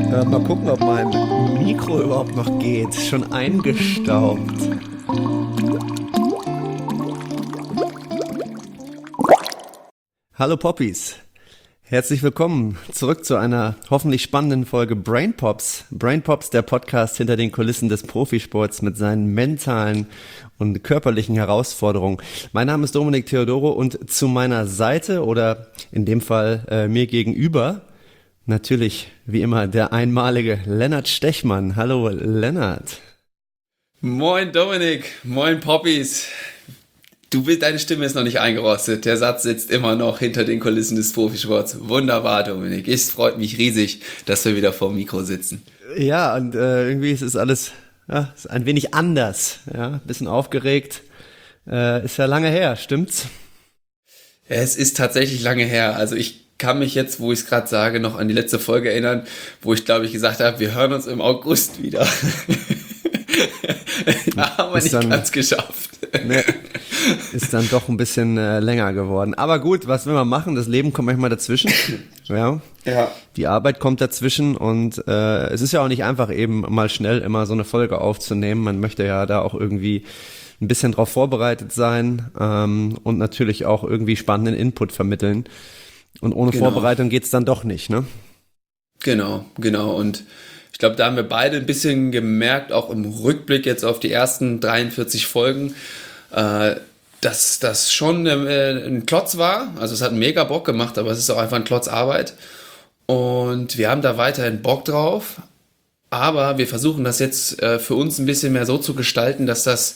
Mal gucken, ob mein Mikro überhaupt noch geht. Schon eingestaubt. Hallo Poppies. Herzlich willkommen zurück zu einer hoffentlich spannenden Folge Brain Pops. Brain Pops, der Podcast hinter den Kulissen des Profisports mit seinen mentalen und körperlichen Herausforderungen. Mein Name ist Dominik Theodoro und zu meiner Seite oder in dem Fall mir gegenüber natürlich wie immer der einmalige Lennart Stechmann. Hallo Lennart. Moin Dominik, moin Poppies. Deine Stimme ist noch nicht eingerostet. Der Satz sitzt immer noch hinter den Kulissen des Profisports. Wunderbar, Dominik. Es freut mich riesig, dass wir wieder vor dem Mikro sitzen. Ja, und irgendwie ist es alles ist ein wenig anders. Ja, ein bisschen aufgeregt. Ist ja lange her, stimmt's? Es ist tatsächlich lange her. Also ich kann mich jetzt, wo ich es gerade sage, noch an die letzte Folge erinnern, wo ich glaube ich gesagt habe, wir hören uns im August wieder. Da haben wir nicht ganz geschafft. Ne, ist dann doch ein bisschen länger geworden. Aber gut, was will man machen? Das Leben kommt manchmal dazwischen. Ja. Die Arbeit kommt dazwischen und es ist ja auch nicht einfach, eben mal schnell immer so eine Folge aufzunehmen. Man möchte ja da auch irgendwie ein bisschen drauf vorbereitet sein und natürlich auch irgendwie spannenden Input vermitteln. Und ohne Vorbereitung geht's dann doch nicht, ne? Genau. Und ich glaube, da haben wir beide ein bisschen gemerkt, auch im Rückblick jetzt auf die ersten 43 Folgen, dass das schon ein Klotz war. Also es hat mega Bock gemacht, aber es ist auch einfach ein Klotz Arbeit. Und wir haben da weiterhin Bock drauf. Aber wir versuchen das jetzt für uns ein bisschen mehr so zu gestalten, dass das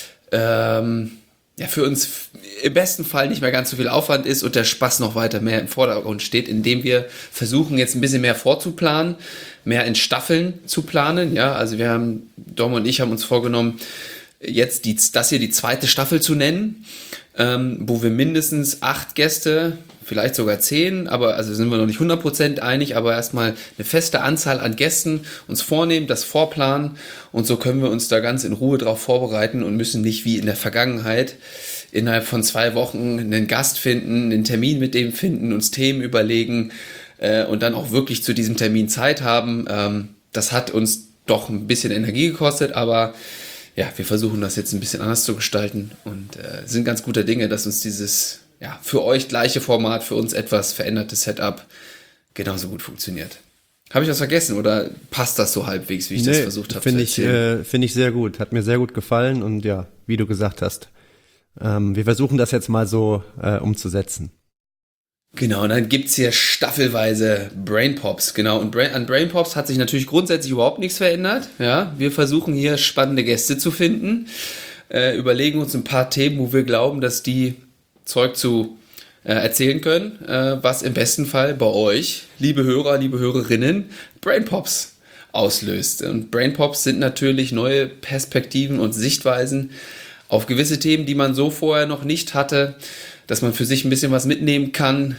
für uns im besten Fall nicht mehr ganz so viel Aufwand ist und der Spaß noch weiter mehr im Vordergrund steht, indem wir versuchen jetzt ein bisschen mehr vorzuplanen, mehr in Staffeln zu planen. Ja, also Dom und ich haben uns vorgenommen, jetzt das hier die zweite Staffel zu nennen, wo wir mindestens 8 Gäste, vielleicht sogar 10, aber also sind wir noch nicht 100% einig, aber erstmal eine feste Anzahl an Gästen uns vornehmen, das vorplanen und so können wir uns da ganz in Ruhe drauf vorbereiten und müssen nicht wie in der Vergangenheit innerhalb von 2 Wochen einen Gast finden, einen Termin mit dem finden, uns Themen überlegen und dann auch wirklich zu diesem Termin Zeit haben. Das hat uns doch ein bisschen Energie gekostet, aber ja, wir versuchen das jetzt ein bisschen anders zu gestalten und sind ganz guter Dinge, dass uns dieses für euch gleiche Format, für uns etwas veränderte Setup genauso gut funktioniert. Habe ich was vergessen oder passt das so halbwegs, wie ich das versucht habe zu erzählen? Finde ich sehr gut. Hat mir sehr gut gefallen und ja, wie du gesagt hast, wir versuchen das jetzt mal so umzusetzen. Genau, und dann gibt's hier staffelweise Brain Pops, genau. Und an Brain Pops hat sich natürlich grundsätzlich überhaupt nichts verändert. Ja, wir versuchen hier spannende Gäste zu finden, überlegen uns ein paar Themen, wo wir glauben, dass die Zeug zu erzählen können, was im besten Fall bei euch, liebe Hörer, liebe Hörerinnen, Brain Pops auslöst. Und Brain Pops sind natürlich neue Perspektiven und Sichtweisen auf gewisse Themen, die man so vorher noch nicht hatte, dass man für sich ein bisschen was mitnehmen kann,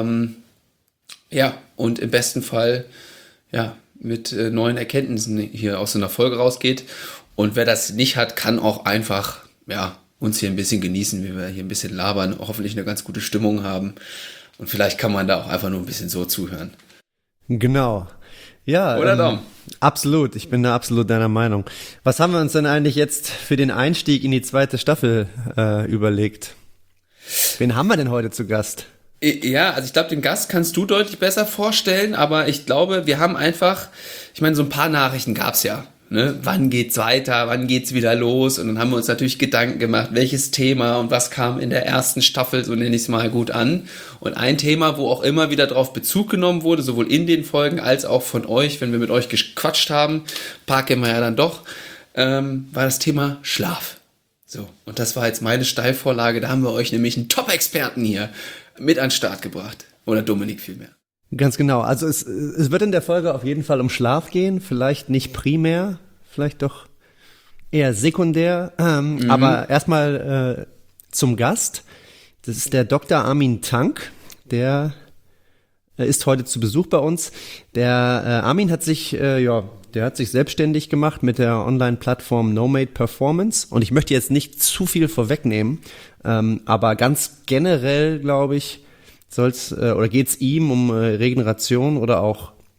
und im besten Fall mit neuen Erkenntnissen hier aus so einer Folge rausgeht. Und wer das nicht hat, kann auch einfach uns hier ein bisschen genießen, wie wir hier ein bisschen labern, hoffentlich eine ganz gute Stimmung haben. Und vielleicht kann man da auch einfach nur ein bisschen so zuhören. Genau. Ja, oder Dom? Absolut, ich bin da absolut deiner Meinung. Was haben wir uns denn eigentlich jetzt für den Einstieg in die zweite Staffel überlegt? Wen haben wir denn heute zu Gast? Ja, also ich glaube, den Gast kannst du deutlich besser vorstellen, aber ich glaube, wir haben einfach, ich meine, so ein paar Nachrichten gab's ja. Ne? Wann geht's weiter, wann geht's wieder los? Und dann haben wir uns natürlich Gedanken gemacht, welches Thema und was kam in der ersten Staffel, so nenne ich es mal, gut an. Und ein Thema, wo auch immer wieder drauf Bezug genommen wurde, sowohl in den Folgen als auch von euch, wenn wir mit euch gequatscht haben, paar kennen wir ja dann doch, war das Thema Schlaf. So, und das war jetzt meine Steilvorlage, da haben wir euch nämlich einen Top-Experten hier mit an den Start gebracht. Oder Dominik vielmehr. Ganz genau, also es wird in der Folge auf jeden Fall um Schlaf gehen, vielleicht nicht primär, vielleicht doch eher sekundär, aber erstmal zum Gast. Das ist der Dr. Armin Tank, der ist heute zu Besuch bei uns. Der Armin hat sich selbstständig gemacht mit der Online-Plattform Nomade Performance und ich möchte jetzt nicht zu viel vorwegnehmen, aber ganz generell, glaube ich, geht's ihm um Regeneration oder auch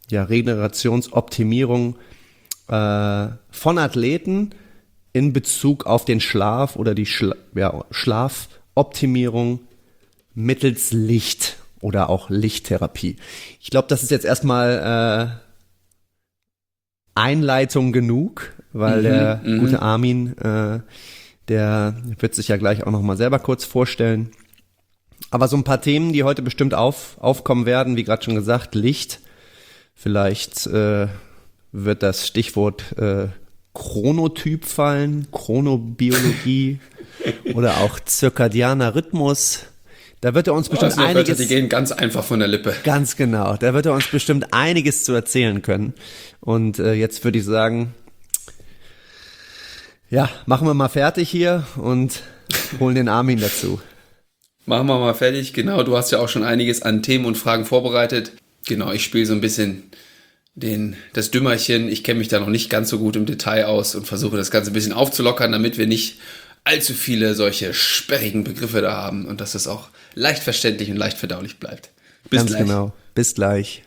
Regenerationsoptimierung von Athleten in Bezug auf den Schlaf oder die Schlafoptimierung mittels Licht oder auch Lichttherapie. Ich glaube, das ist jetzt erstmal Einleitung genug, weil der gute Armin, der wird sich ja gleich auch nochmal selber kurz vorstellen. Aber so ein paar Themen, die heute bestimmt aufkommen werden, wie gerade schon gesagt, Licht. Vielleicht wird das Stichwort Chronotyp fallen, Chronobiologie oder auch zirkadianer Rhythmus. Da wird er uns bestimmt einiges... Die gehen ganz einfach von der Lippe. Ganz genau, da wird er uns bestimmt einiges zu erzählen können. Und jetzt würde ich sagen, ja, machen wir mal fertig hier und holen den Armin dazu. Machen wir mal fertig, genau, du hast ja auch schon einiges an Themen und Fragen vorbereitet. Genau, ich spiele so ein bisschen das Dümmerchen. Ich kenne mich da noch nicht ganz so gut im Detail aus und versuche das Ganze ein bisschen aufzulockern, damit wir nicht allzu viele solche sperrigen Begriffe da haben und dass es auch leicht verständlich und leicht verdaulich bleibt. Bis gleich. Genau, bis gleich.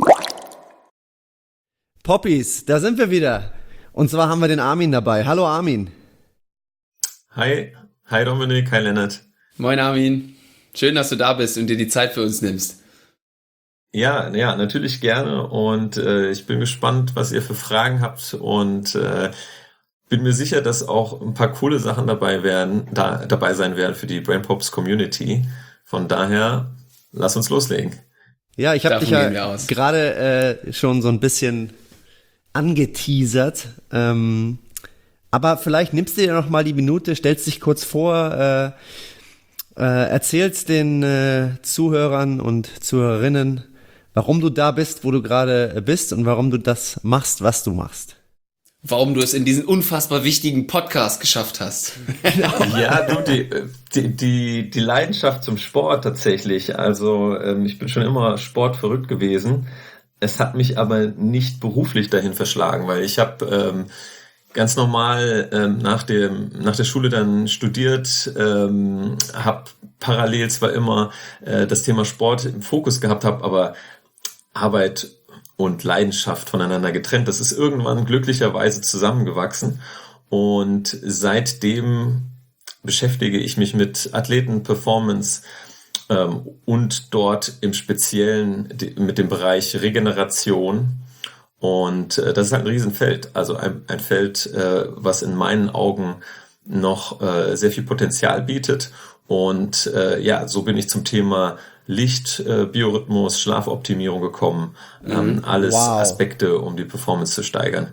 Poppies, da sind wir wieder. Und zwar haben wir den Armin dabei. Hallo Armin. Hi Dominik, hi Lennart. Moin Armin, schön, dass du da bist und dir die Zeit für uns nimmst. Ja, natürlich gerne und ich bin gespannt, was ihr für Fragen habt und bin mir sicher, dass auch ein paar coole Sachen dabei sein werden für die BrainPops Community. Von daher, lass uns loslegen. Ja, ich habe dich ja gerade schon so ein bisschen angeteasert, aber vielleicht nimmst du dir noch mal die Minute, stellst dich kurz vor, erzählst den Zuhörern und Zuhörerinnen, warum du da bist, wo du gerade bist und warum du das machst, was du machst. Warum du es in diesen unfassbar wichtigen Podcast geschafft hast. Ja, du, die Leidenschaft zum Sport tatsächlich. Also ich bin schon immer sportverrückt gewesen. Es hat mich aber nicht beruflich dahin verschlagen, weil ich habe ganz normal nach der Schule dann studiert, habe parallel zwar immer das Thema Sport im Fokus gehabt, habe aber Arbeit und Leidenschaft voneinander getrennt. Das ist irgendwann glücklicherweise zusammengewachsen und seitdem beschäftige ich mich mit Athletenperformance und dort im Speziellen mit dem Bereich Regeneration. Und das ist halt ein Riesenfeld, also ein Feld, was in meinen Augen noch sehr viel Potenzial bietet. Und so bin ich zum Thema Licht, Biorhythmus, Schlafoptimierung gekommen. Alles Aspekte, um die Performance zu steigern.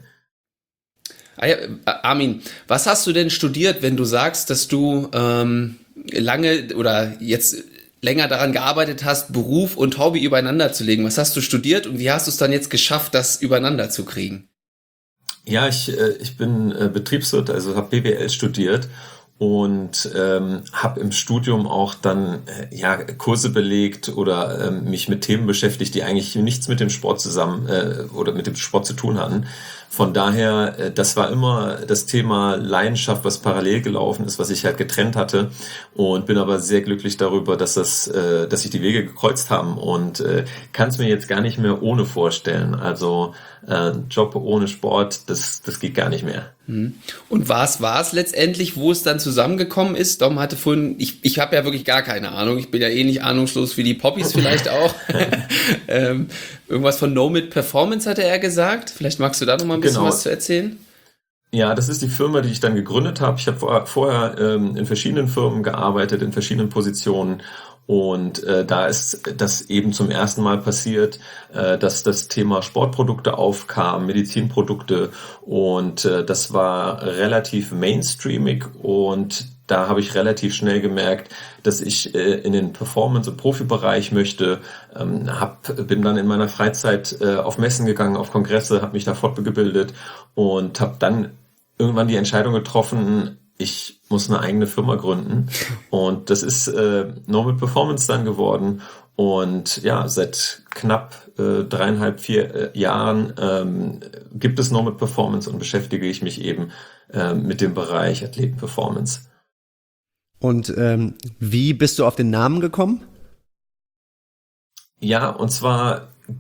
Armin, was hast du denn studiert, wenn du sagst, dass du lange oder jetzt länger daran gearbeitet hast, Beruf und Hobby übereinander zu legen? Was hast du studiert und wie hast du es dann jetzt geschafft, das übereinander zu kriegen? Ja, ich bin Betriebswirt, also habe BWL studiert und habe im Studium auch dann Kurse belegt oder mich mit Themen beschäftigt, die eigentlich nichts mit dem Sport oder mit dem Sport zu tun hatten. Von daher, das war immer das Thema Leidenschaft, was parallel gelaufen ist, was ich halt getrennt hatte und bin aber sehr glücklich darüber, dass sich die Wege gekreuzt haben und kann es mir jetzt gar nicht mehr ohne vorstellen. Also Job ohne Sport, das geht gar nicht mehr. Und was war es letztendlich, wo es dann zusammengekommen ist? Dom hatte vorhin, ich habe ja wirklich gar keine Ahnung, ich bin ja eh nicht ahnungslos wie die Poppies vielleicht auch. Irgendwas von Nomad Performance hatte er gesagt. Vielleicht magst du da noch mal ein bisschen was zu erzählen? Ja, das ist die Firma, die ich dann gegründet habe. Ich habe vorher in verschiedenen Firmen gearbeitet, in verschiedenen Positionen. Und da ist das eben zum ersten Mal passiert, dass das Thema Sportprodukte aufkam, Medizinprodukte. Und das war relativ mainstreamig. Und da habe ich relativ schnell gemerkt, dass ich in den Performance- und Profibereich möchte. Bin dann in meiner Freizeit auf Messen gegangen, auf Kongresse, habe mich da fortgebildet und habe dann irgendwann die Entscheidung getroffen, ich muss eine eigene Firma gründen. Und das ist Nomad Performance dann geworden. Und ja, seit knapp 3,5-4 Jahren gibt es Nomad Performance und beschäftige ich mich eben mit dem Bereich Athletenperformance. Und wie bist du auf den Namen gekommen? Ja, und zwar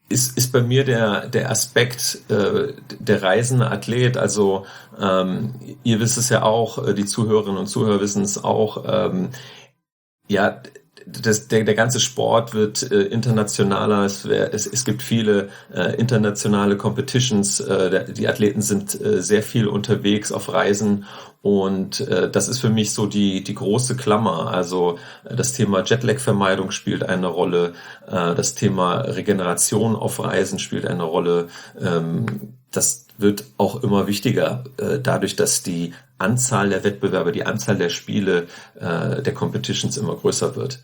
ist bei mir der Aspekt der reisende Athlet. Also ihr wisst es ja auch, die Zuhörerinnen und Zuhörer wissen es auch. Ja, der ganze Sport wird internationaler. Es gibt viele internationale Competitions. Die Athleten sind sehr viel unterwegs auf Reisen. Und das ist für mich so die große Klammer. Also das Thema Jetlag-Vermeidung spielt eine Rolle. Das Thema Regeneration auf Reisen spielt eine Rolle. Das wird auch immer wichtiger, dadurch, dass die Anzahl der Wettbewerbe, die Anzahl der Spiele, der Competitions immer größer wird.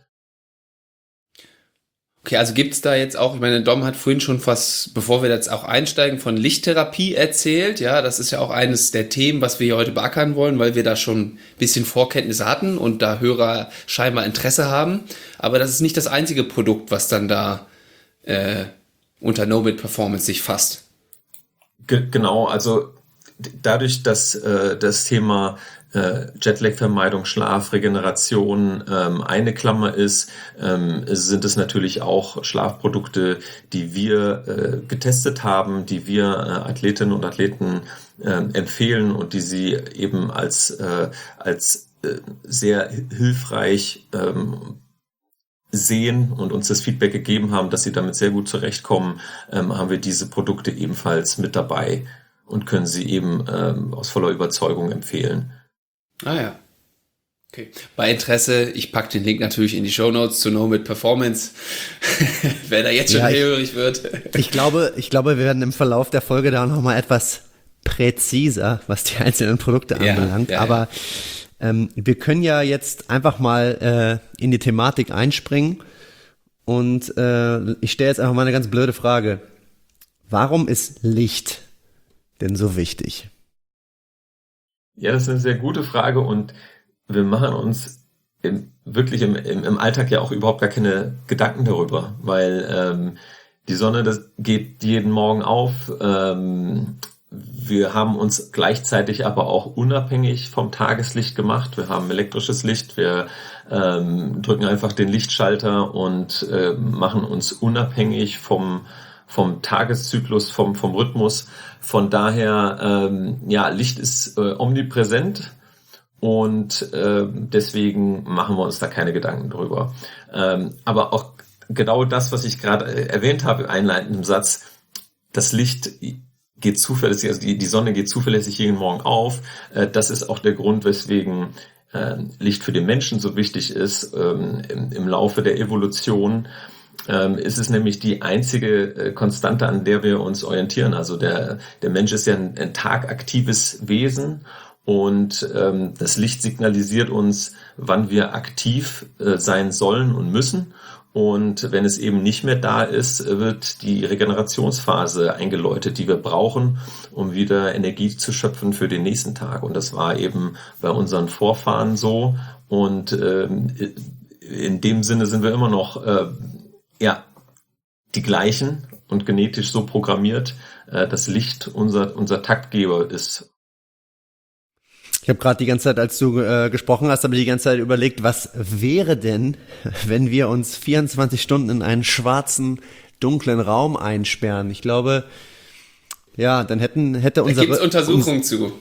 Okay, also gibt's da jetzt auch, ich meine, Dom hat vorhin schon fast, bevor wir jetzt auch einsteigen, von Lichttherapie erzählt. Ja, das ist ja auch eines der Themen, was wir hier heute beackern wollen, weil wir da schon ein bisschen Vorkenntnisse hatten und da Hörer scheinbar Interesse haben. Aber das ist nicht das einzige Produkt, was dann da unter Nomad Performance sich fasst. Genau, also dadurch, dass das Thema Jetlag-Vermeidung, Schlaf, Regeneration eine Klammer ist, sind es natürlich auch Schlafprodukte, die wir getestet haben, die wir Athletinnen und Athleten empfehlen und die sie eben als sehr hilfreich sehen und uns das Feedback gegeben haben, dass sie damit sehr gut zurechtkommen, haben wir diese Produkte ebenfalls mit dabei und können sie eben aus voller Überzeugung empfehlen. Ah ja. Okay. Bei Interesse, ich packe den Link natürlich in die Shownotes zu Nomad Performance, wer da jetzt schon hellhörig wird. Ich glaube, wir werden im Verlauf der Folge da nochmal etwas präziser, was die einzelnen Produkte anbelangt. Aber wir können ja jetzt einfach mal in die Thematik einspringen und ich stelle jetzt einfach mal eine ganz blöde Frage. Warum ist Licht denn so wichtig? Ja, das ist eine sehr gute Frage und wir machen uns wirklich im Alltag ja auch überhaupt gar keine Gedanken darüber, weil die Sonne, das geht jeden Morgen auf. Wir haben uns gleichzeitig aber auch unabhängig vom Tageslicht gemacht. Wir haben elektrisches Licht, wir drücken einfach den Lichtschalter und machen uns unabhängig vom Tageszyklus, vom Rhythmus. Von daher, Licht ist omnipräsent und deswegen machen wir uns da keine Gedanken drüber. Aber auch genau das, was ich gerade erwähnt habe, einleitend im Satz, das Licht geht zuverlässig, also die Sonne geht zuverlässig jeden Morgen auf. Das ist auch der Grund, weswegen Licht für den Menschen so wichtig ist im Laufe der Evolution. Ist es nämlich die einzige Konstante, an der wir uns orientieren. Also der Mensch ist ja ein tagaktives Wesen und das Licht signalisiert uns, wann wir aktiv sein sollen und müssen. Und wenn es eben nicht mehr da ist, wird die Regenerationsphase eingeläutet, die wir brauchen, um wieder Energie zu schöpfen für den nächsten Tag. Und das war eben bei unseren Vorfahren so. Und in dem Sinne sind wir immer noch die gleichen und genetisch so programmiert, dass Licht unser Taktgeber ist. Ich habe gerade die ganze Zeit, als du gesprochen hast, habe ich die ganze Zeit überlegt, was wäre denn, wenn wir uns 24 Stunden in einen schwarzen, dunklen Raum einsperren? Ich glaube, ja, dann hätte unser... Da gibt's Untersuchungen zu.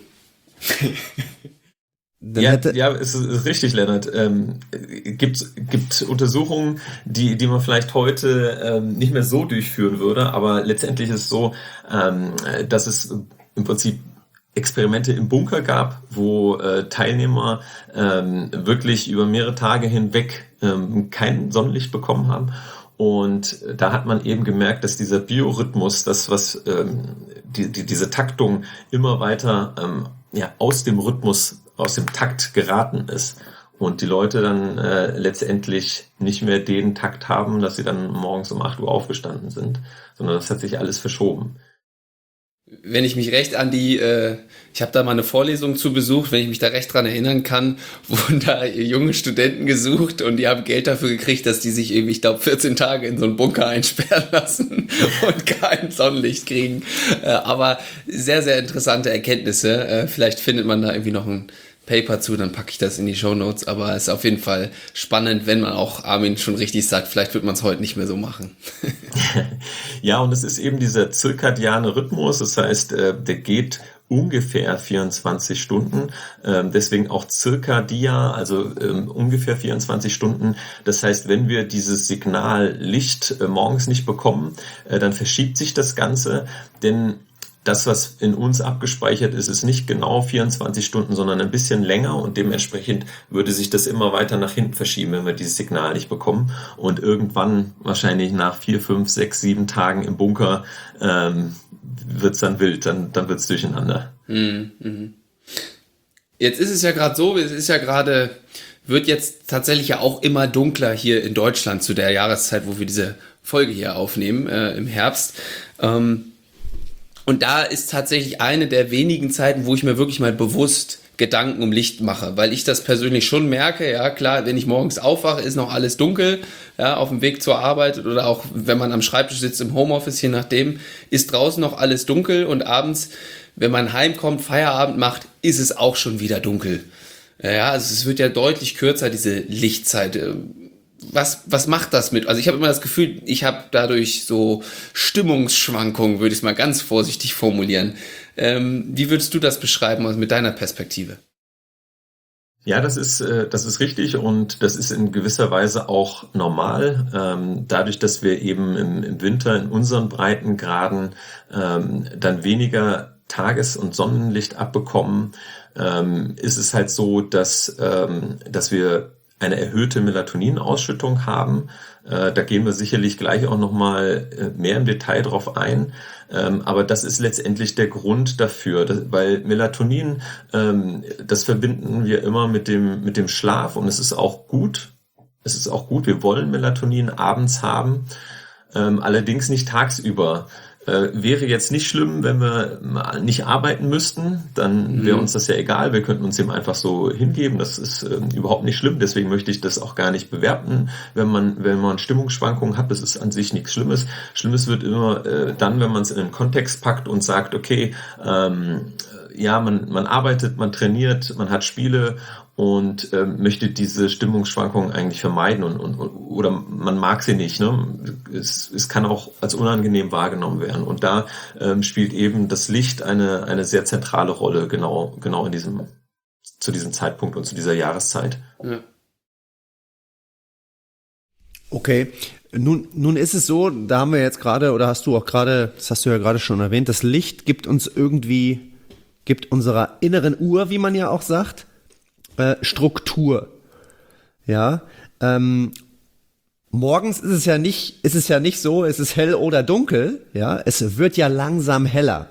Es ist richtig, Lennart. Gibt Untersuchungen, die man vielleicht heute nicht mehr so durchführen würde, aber letztendlich ist es so, dass es im Prinzip Experimente im Bunker gab, wo Teilnehmer wirklich über mehrere Tage hinweg kein Sonnenlicht bekommen haben. Und da hat man eben gemerkt, dass dieser Biorhythmus, das was diese Taktung immer weiter aus dem Rhythmus, aus dem Takt geraten ist. Und die Leute dann letztendlich nicht mehr den Takt haben, dass sie dann morgens um 8 Uhr aufgestanden sind, sondern das hat sich alles verschoben. Wenn ich mich recht an ich habe da mal eine Vorlesung zu besucht, wenn ich mich da recht dran erinnern kann, wurden da junge Studenten gesucht und die haben Geld dafür gekriegt, dass die sich irgendwie, ich glaube, 14 Tage in so einen Bunker einsperren lassen und kein Sonnenlicht kriegen. Aber sehr, sehr interessante Erkenntnisse. Vielleicht findet man da irgendwie noch ein Paper zu, dann packe ich das in die Shownotes. Aber es ist auf jeden Fall spannend, wenn man auch Armin schon richtig sagt, vielleicht wird man es heute nicht mehr so machen. Ja, und es ist eben dieser zirkadiane Rhythmus, das heißt, der geht ungefähr 24 Stunden, deswegen auch Zirkadia, also ungefähr 24 Stunden. Das heißt, wenn wir dieses Signal Licht morgens nicht bekommen, dann verschiebt sich das Ganze, denn das, was in uns abgespeichert ist, ist nicht genau 24 Stunden, sondern ein bisschen länger und dementsprechend würde sich das immer weiter nach hinten verschieben, wenn wir dieses Signal nicht bekommen. Und irgendwann, wahrscheinlich nach 4, 5, 6, 7 Tagen im Bunker, wird's dann wild, dann wird's durcheinander. Jetzt ist es ja gerade so, wird jetzt tatsächlich ja auch immer dunkler hier in Deutschland zu der Jahreszeit, wo wir diese Folge hier aufnehmen, im Herbst. Und da ist tatsächlich eine der wenigen Zeiten, wo ich mir wirklich mal bewusst Gedanken um Licht mache, weil ich das persönlich schon merke, ja klar, wenn ich morgens aufwache, ist noch alles dunkel, ja, auf dem Weg zur Arbeit oder auch wenn man am Schreibtisch sitzt im Homeoffice, je nachdem, ist draußen noch alles dunkel und abends, wenn man heimkommt, Feierabend macht, ist es auch schon wieder dunkel. Ja, also es wird ja deutlich kürzer, diese Lichtzeit. Was macht das mit? Also ich habe immer das Gefühl, ich habe dadurch so Stimmungsschwankungen, würde ich es mal ganz vorsichtig formulieren. Wie würdest du das beschreiben, also mit deiner Perspektive? Ja, das ist richtig und das ist in gewisser Weise auch normal. Dadurch, dass wir eben im Winter in unseren Breitengraden dann weniger Tages- und Sonnenlicht abbekommen, ist es halt so, dass wir eine erhöhte Melatoninausschüttung haben. Da gehen wir sicherlich gleich auch nochmal mehr im Detail drauf ein. Aber das ist letztendlich der Grund dafür, weil Melatonin, das verbinden wir immer mit dem Schlaf und es ist auch gut. Es ist auch gut, wir wollen Melatonin abends haben, allerdings nicht tagsüber. Wäre jetzt nicht schlimm, wenn wir nicht arbeiten müssten, dann wäre uns das ja egal, wir könnten uns dem einfach so hingeben, das ist überhaupt nicht schlimm, deswegen möchte ich das auch gar nicht bewerten, wenn man Stimmungsschwankungen hat, das ist an sich nichts Schlimmes. Schlimmes wird immer dann, wenn man es in einen Kontext packt und sagt, okay, ja, man arbeitet, man trainiert, man hat Spiele und möchte diese Stimmungsschwankungen eigentlich vermeiden oder man mag sie nicht. Ne? Es kann auch als unangenehm wahrgenommen werden. Und da spielt eben das Licht eine sehr zentrale Rolle, genau zu diesem Zeitpunkt und zu dieser Jahreszeit. Ja. Okay, nun ist es so, da haben wir jetzt gerade, oder hast du ja gerade schon erwähnt, das Licht gibt unserer inneren Uhr, wie man ja auch sagt, Struktur. Ja, morgens ist es ja nicht so, es ist hell oder dunkel, ja, es wird ja langsam heller.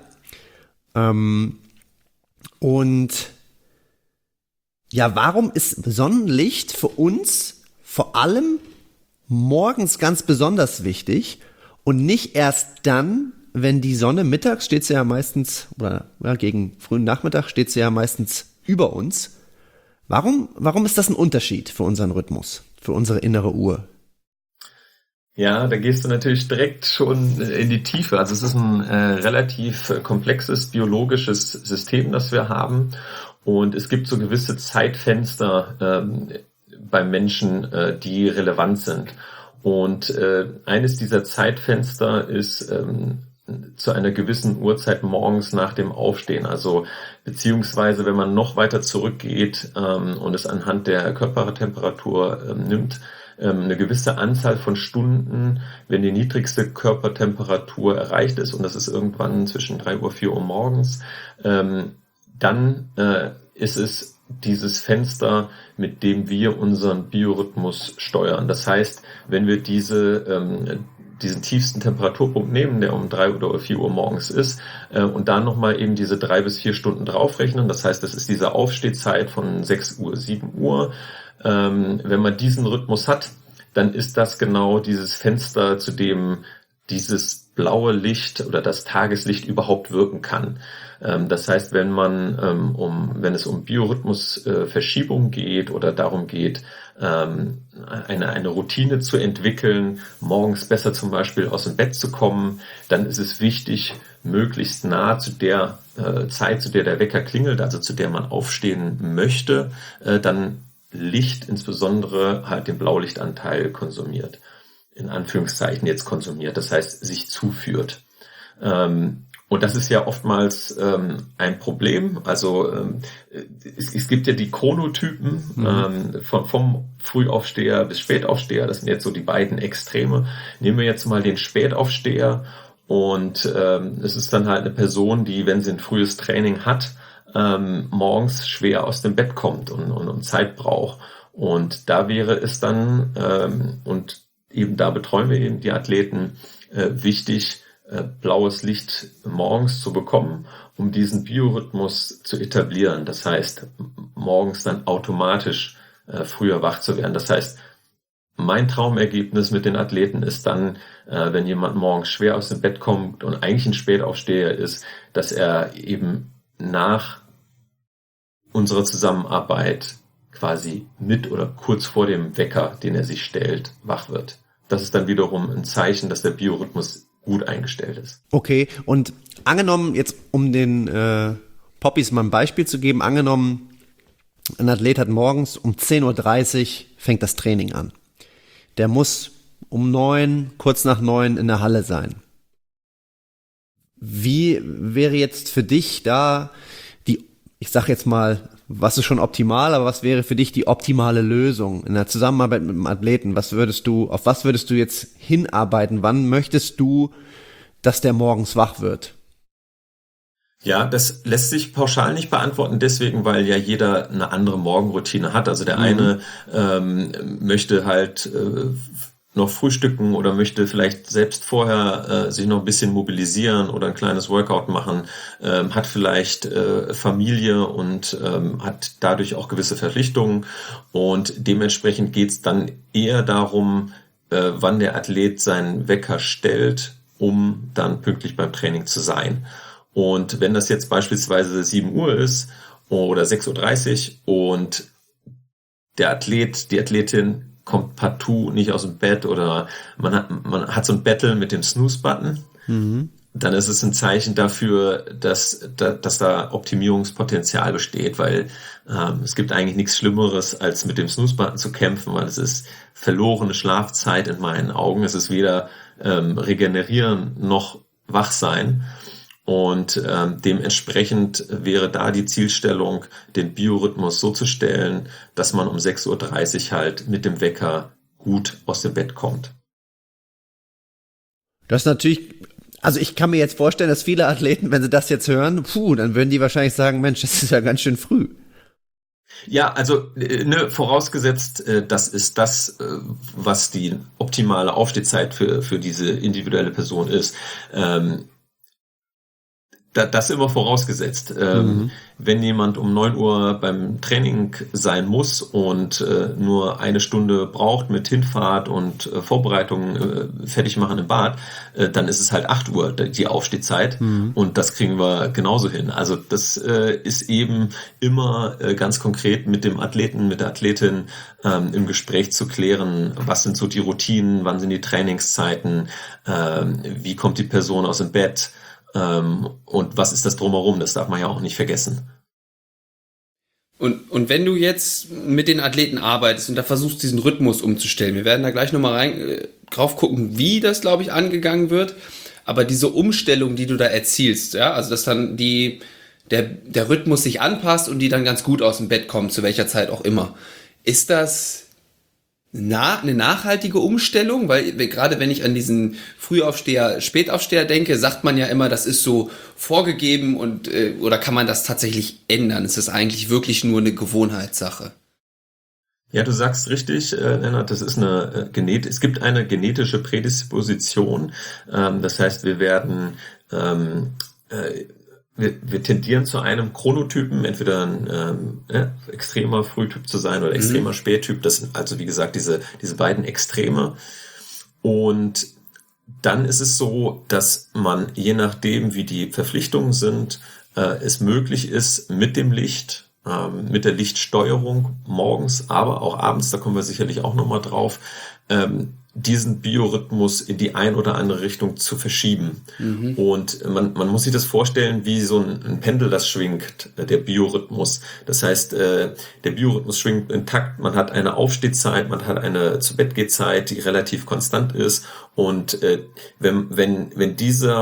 Und ja, warum ist Sonnenlicht für uns vor allem morgens ganz besonders wichtig und nicht erst dann, wenn die Sonne mittags steht sie ja meistens, oder ja, gegen frühen Nachmittag steht sie ja meistens über uns. Warum ist das ein Unterschied für unseren Rhythmus, für unsere innere Uhr? Ja, da gehst du natürlich direkt schon in die Tiefe. Also es ist ein relativ komplexes biologisches System, das wir haben. Und es gibt so gewisse Zeitfenster beim Menschen, die relevant sind. Und eines dieser Zeitfenster ist zu einer gewissen Uhrzeit morgens nach dem Aufstehen. Also beziehungsweise wenn man noch weiter zurückgeht und es anhand der Körpertemperatur nimmt, eine gewisse Anzahl von Stunden, wenn die niedrigste Körpertemperatur erreicht ist, und das ist irgendwann zwischen 3 Uhr, 4 Uhr morgens, dann ist es dieses Fenster, mit dem wir unseren Biorhythmus steuern. Das heißt, wenn wir diesen tiefsten Temperaturpunkt nehmen, der um 3 oder 4 Uhr morgens ist, und dann nochmal eben diese 3 bis 4 Stunden draufrechnen, das heißt, das ist diese Aufstehzeit von 6 Uhr, 7 Uhr, wenn man diesen Rhythmus hat, dann ist das genau dieses Fenster, zu dem dieses blaue Licht oder das Tageslicht überhaupt wirken kann. Das heißt, wenn es um Biorhythmusverschiebung geht oder darum geht, eine Routine zu entwickeln, morgens besser zum Beispiel aus dem Bett zu kommen, dann ist es wichtig, möglichst nah zu der Zeit, zu der der Wecker klingelt, also zu der man aufstehen möchte, dann Licht, insbesondere halt den Blaulichtanteil konsumiert. In Anführungszeichen jetzt konsumiert, das heißt sich zuführt. Und das ist ja oftmals ein Problem. Also es gibt ja die Chronotypen vom Frühaufsteher bis Spätaufsteher. Das sind jetzt so die beiden Extreme. Nehmen wir jetzt mal den Spätaufsteher. Und es ist dann halt eine Person, die, wenn sie ein frühes Training hat, morgens schwer aus dem Bett kommt und Zeit braucht. Und da wäre es dann, und eben da betreuen wir eben die Athleten, wichtig, blaues Licht morgens zu bekommen, um diesen Biorhythmus zu etablieren. Das heißt, morgens dann automatisch früher wach zu werden. Das heißt, mein Traumergebnis mit den Athleten ist dann, wenn jemand morgens schwer aus dem Bett kommt und eigentlich ein Spätaufsteher ist, dass er eben nach unserer Zusammenarbeit quasi mit oder kurz vor dem Wecker, den er sich stellt, wach wird. Das ist dann wiederum ein Zeichen, dass der Biorhythmus gut eingestellt ist. Okay, und angenommen, jetzt um den Poppies mal ein Beispiel zu geben, angenommen, ein Athlet hat morgens um 10:30 Uhr fängt das Training an. Der muss um 9, kurz nach 9 in der Halle sein. Wie wäre jetzt für dich da ich sag jetzt mal, was ist schon optimal, aber was wäre für dich die optimale Lösung in der Zusammenarbeit mit dem Athleten? Auf was würdest du jetzt hinarbeiten? Wann möchtest du, dass der morgens wach wird? Ja, das lässt sich pauschal nicht beantworten, deswegen, weil ja jeder eine andere Morgenroutine hat. Also der eine möchte halt noch frühstücken oder möchte vielleicht selbst vorher sich noch ein bisschen mobilisieren oder ein kleines Workout machen, hat vielleicht Familie und hat dadurch auch gewisse Verpflichtungen, und dementsprechend geht's dann eher darum, wann der Athlet seinen Wecker stellt, um dann pünktlich beim Training zu sein. Und wenn das jetzt beispielsweise 7 Uhr ist oder 6:30 Uhr und der Athlet, die Athletin kommt partout nicht aus dem Bett oder man hat so ein Battle mit dem Snooze-Button, dann ist es ein Zeichen dafür, dass da Optimierungspotenzial besteht, weil es gibt eigentlich nichts Schlimmeres, als mit dem Snooze-Button zu kämpfen, weil es ist verlorene Schlafzeit in meinen Augen. Es ist weder regenerieren noch Wachsein. Und dementsprechend wäre da die Zielstellung, den Biorhythmus so zu stellen, dass man um 6:30 Uhr halt mit dem Wecker gut aus dem Bett kommt. Das ist natürlich, also ich kann mir jetzt vorstellen, dass viele Athleten, wenn sie das jetzt hören, dann würden die wahrscheinlich sagen, Mensch, das ist ja ganz schön früh. Ja, also vorausgesetzt, das ist das, was die optimale Aufstehzeit für diese individuelle Person ist. Das immer vorausgesetzt. Wenn jemand um 9 Uhr beim Training sein muss und nur eine Stunde braucht mit Hinfahrt und Vorbereitung, fertig machen im Bad, dann ist es halt 8 Uhr die Aufstehzeit, und das kriegen wir genauso hin. Also das ist eben immer ganz konkret mit dem Athleten, mit der Athletin im Gespräch zu klären, was sind so die Routinen, wann sind die Trainingszeiten, wie kommt die Person aus dem Bett, und was ist das drumherum? Das darf man ja auch nicht vergessen. Und wenn du jetzt mit den Athleten arbeitest und da versuchst, diesen Rhythmus umzustellen, wir werden da gleich nochmal drauf gucken, wie das, glaube ich, angegangen wird, aber diese Umstellung, die du da erzielst, ja, also dass dann der Rhythmus sich anpasst und die dann ganz gut aus dem Bett kommen, zu welcher Zeit auch immer. Ist das eine nachhaltige Umstellung? Weil gerade wenn ich an diesen Frühaufsteher, Spätaufsteher denke, sagt man ja immer, das ist so vorgegeben oder kann man das tatsächlich ändern? Ist das eigentlich wirklich nur eine Gewohnheitssache? Ja, du sagst richtig, Lennart, das ist es gibt eine genetische Prädisposition. Das heißt, wir werden wir tendieren zu einem Chronotypen, entweder ein extremer Frühtyp zu sein oder extremer Spättyp. Das sind also, wie gesagt, diese beiden Extreme. Und dann ist es so, dass man, je nachdem, wie die Verpflichtungen sind, es möglich ist, mit dem Licht, mit der Lichtsteuerung morgens, aber auch abends, da kommen wir sicherlich auch nochmal drauf, diesen Biorhythmus in die ein oder andere Richtung zu verschieben. Und man muss sich das vorstellen, wie so ein Pendel, das schwingt, der Biorhythmus. Das heißt, der Biorhythmus schwingt intakt, man hat eine Aufstehzeit, man hat eine Zu-Bett-Geh-Zeit, die relativ konstant ist. Und wenn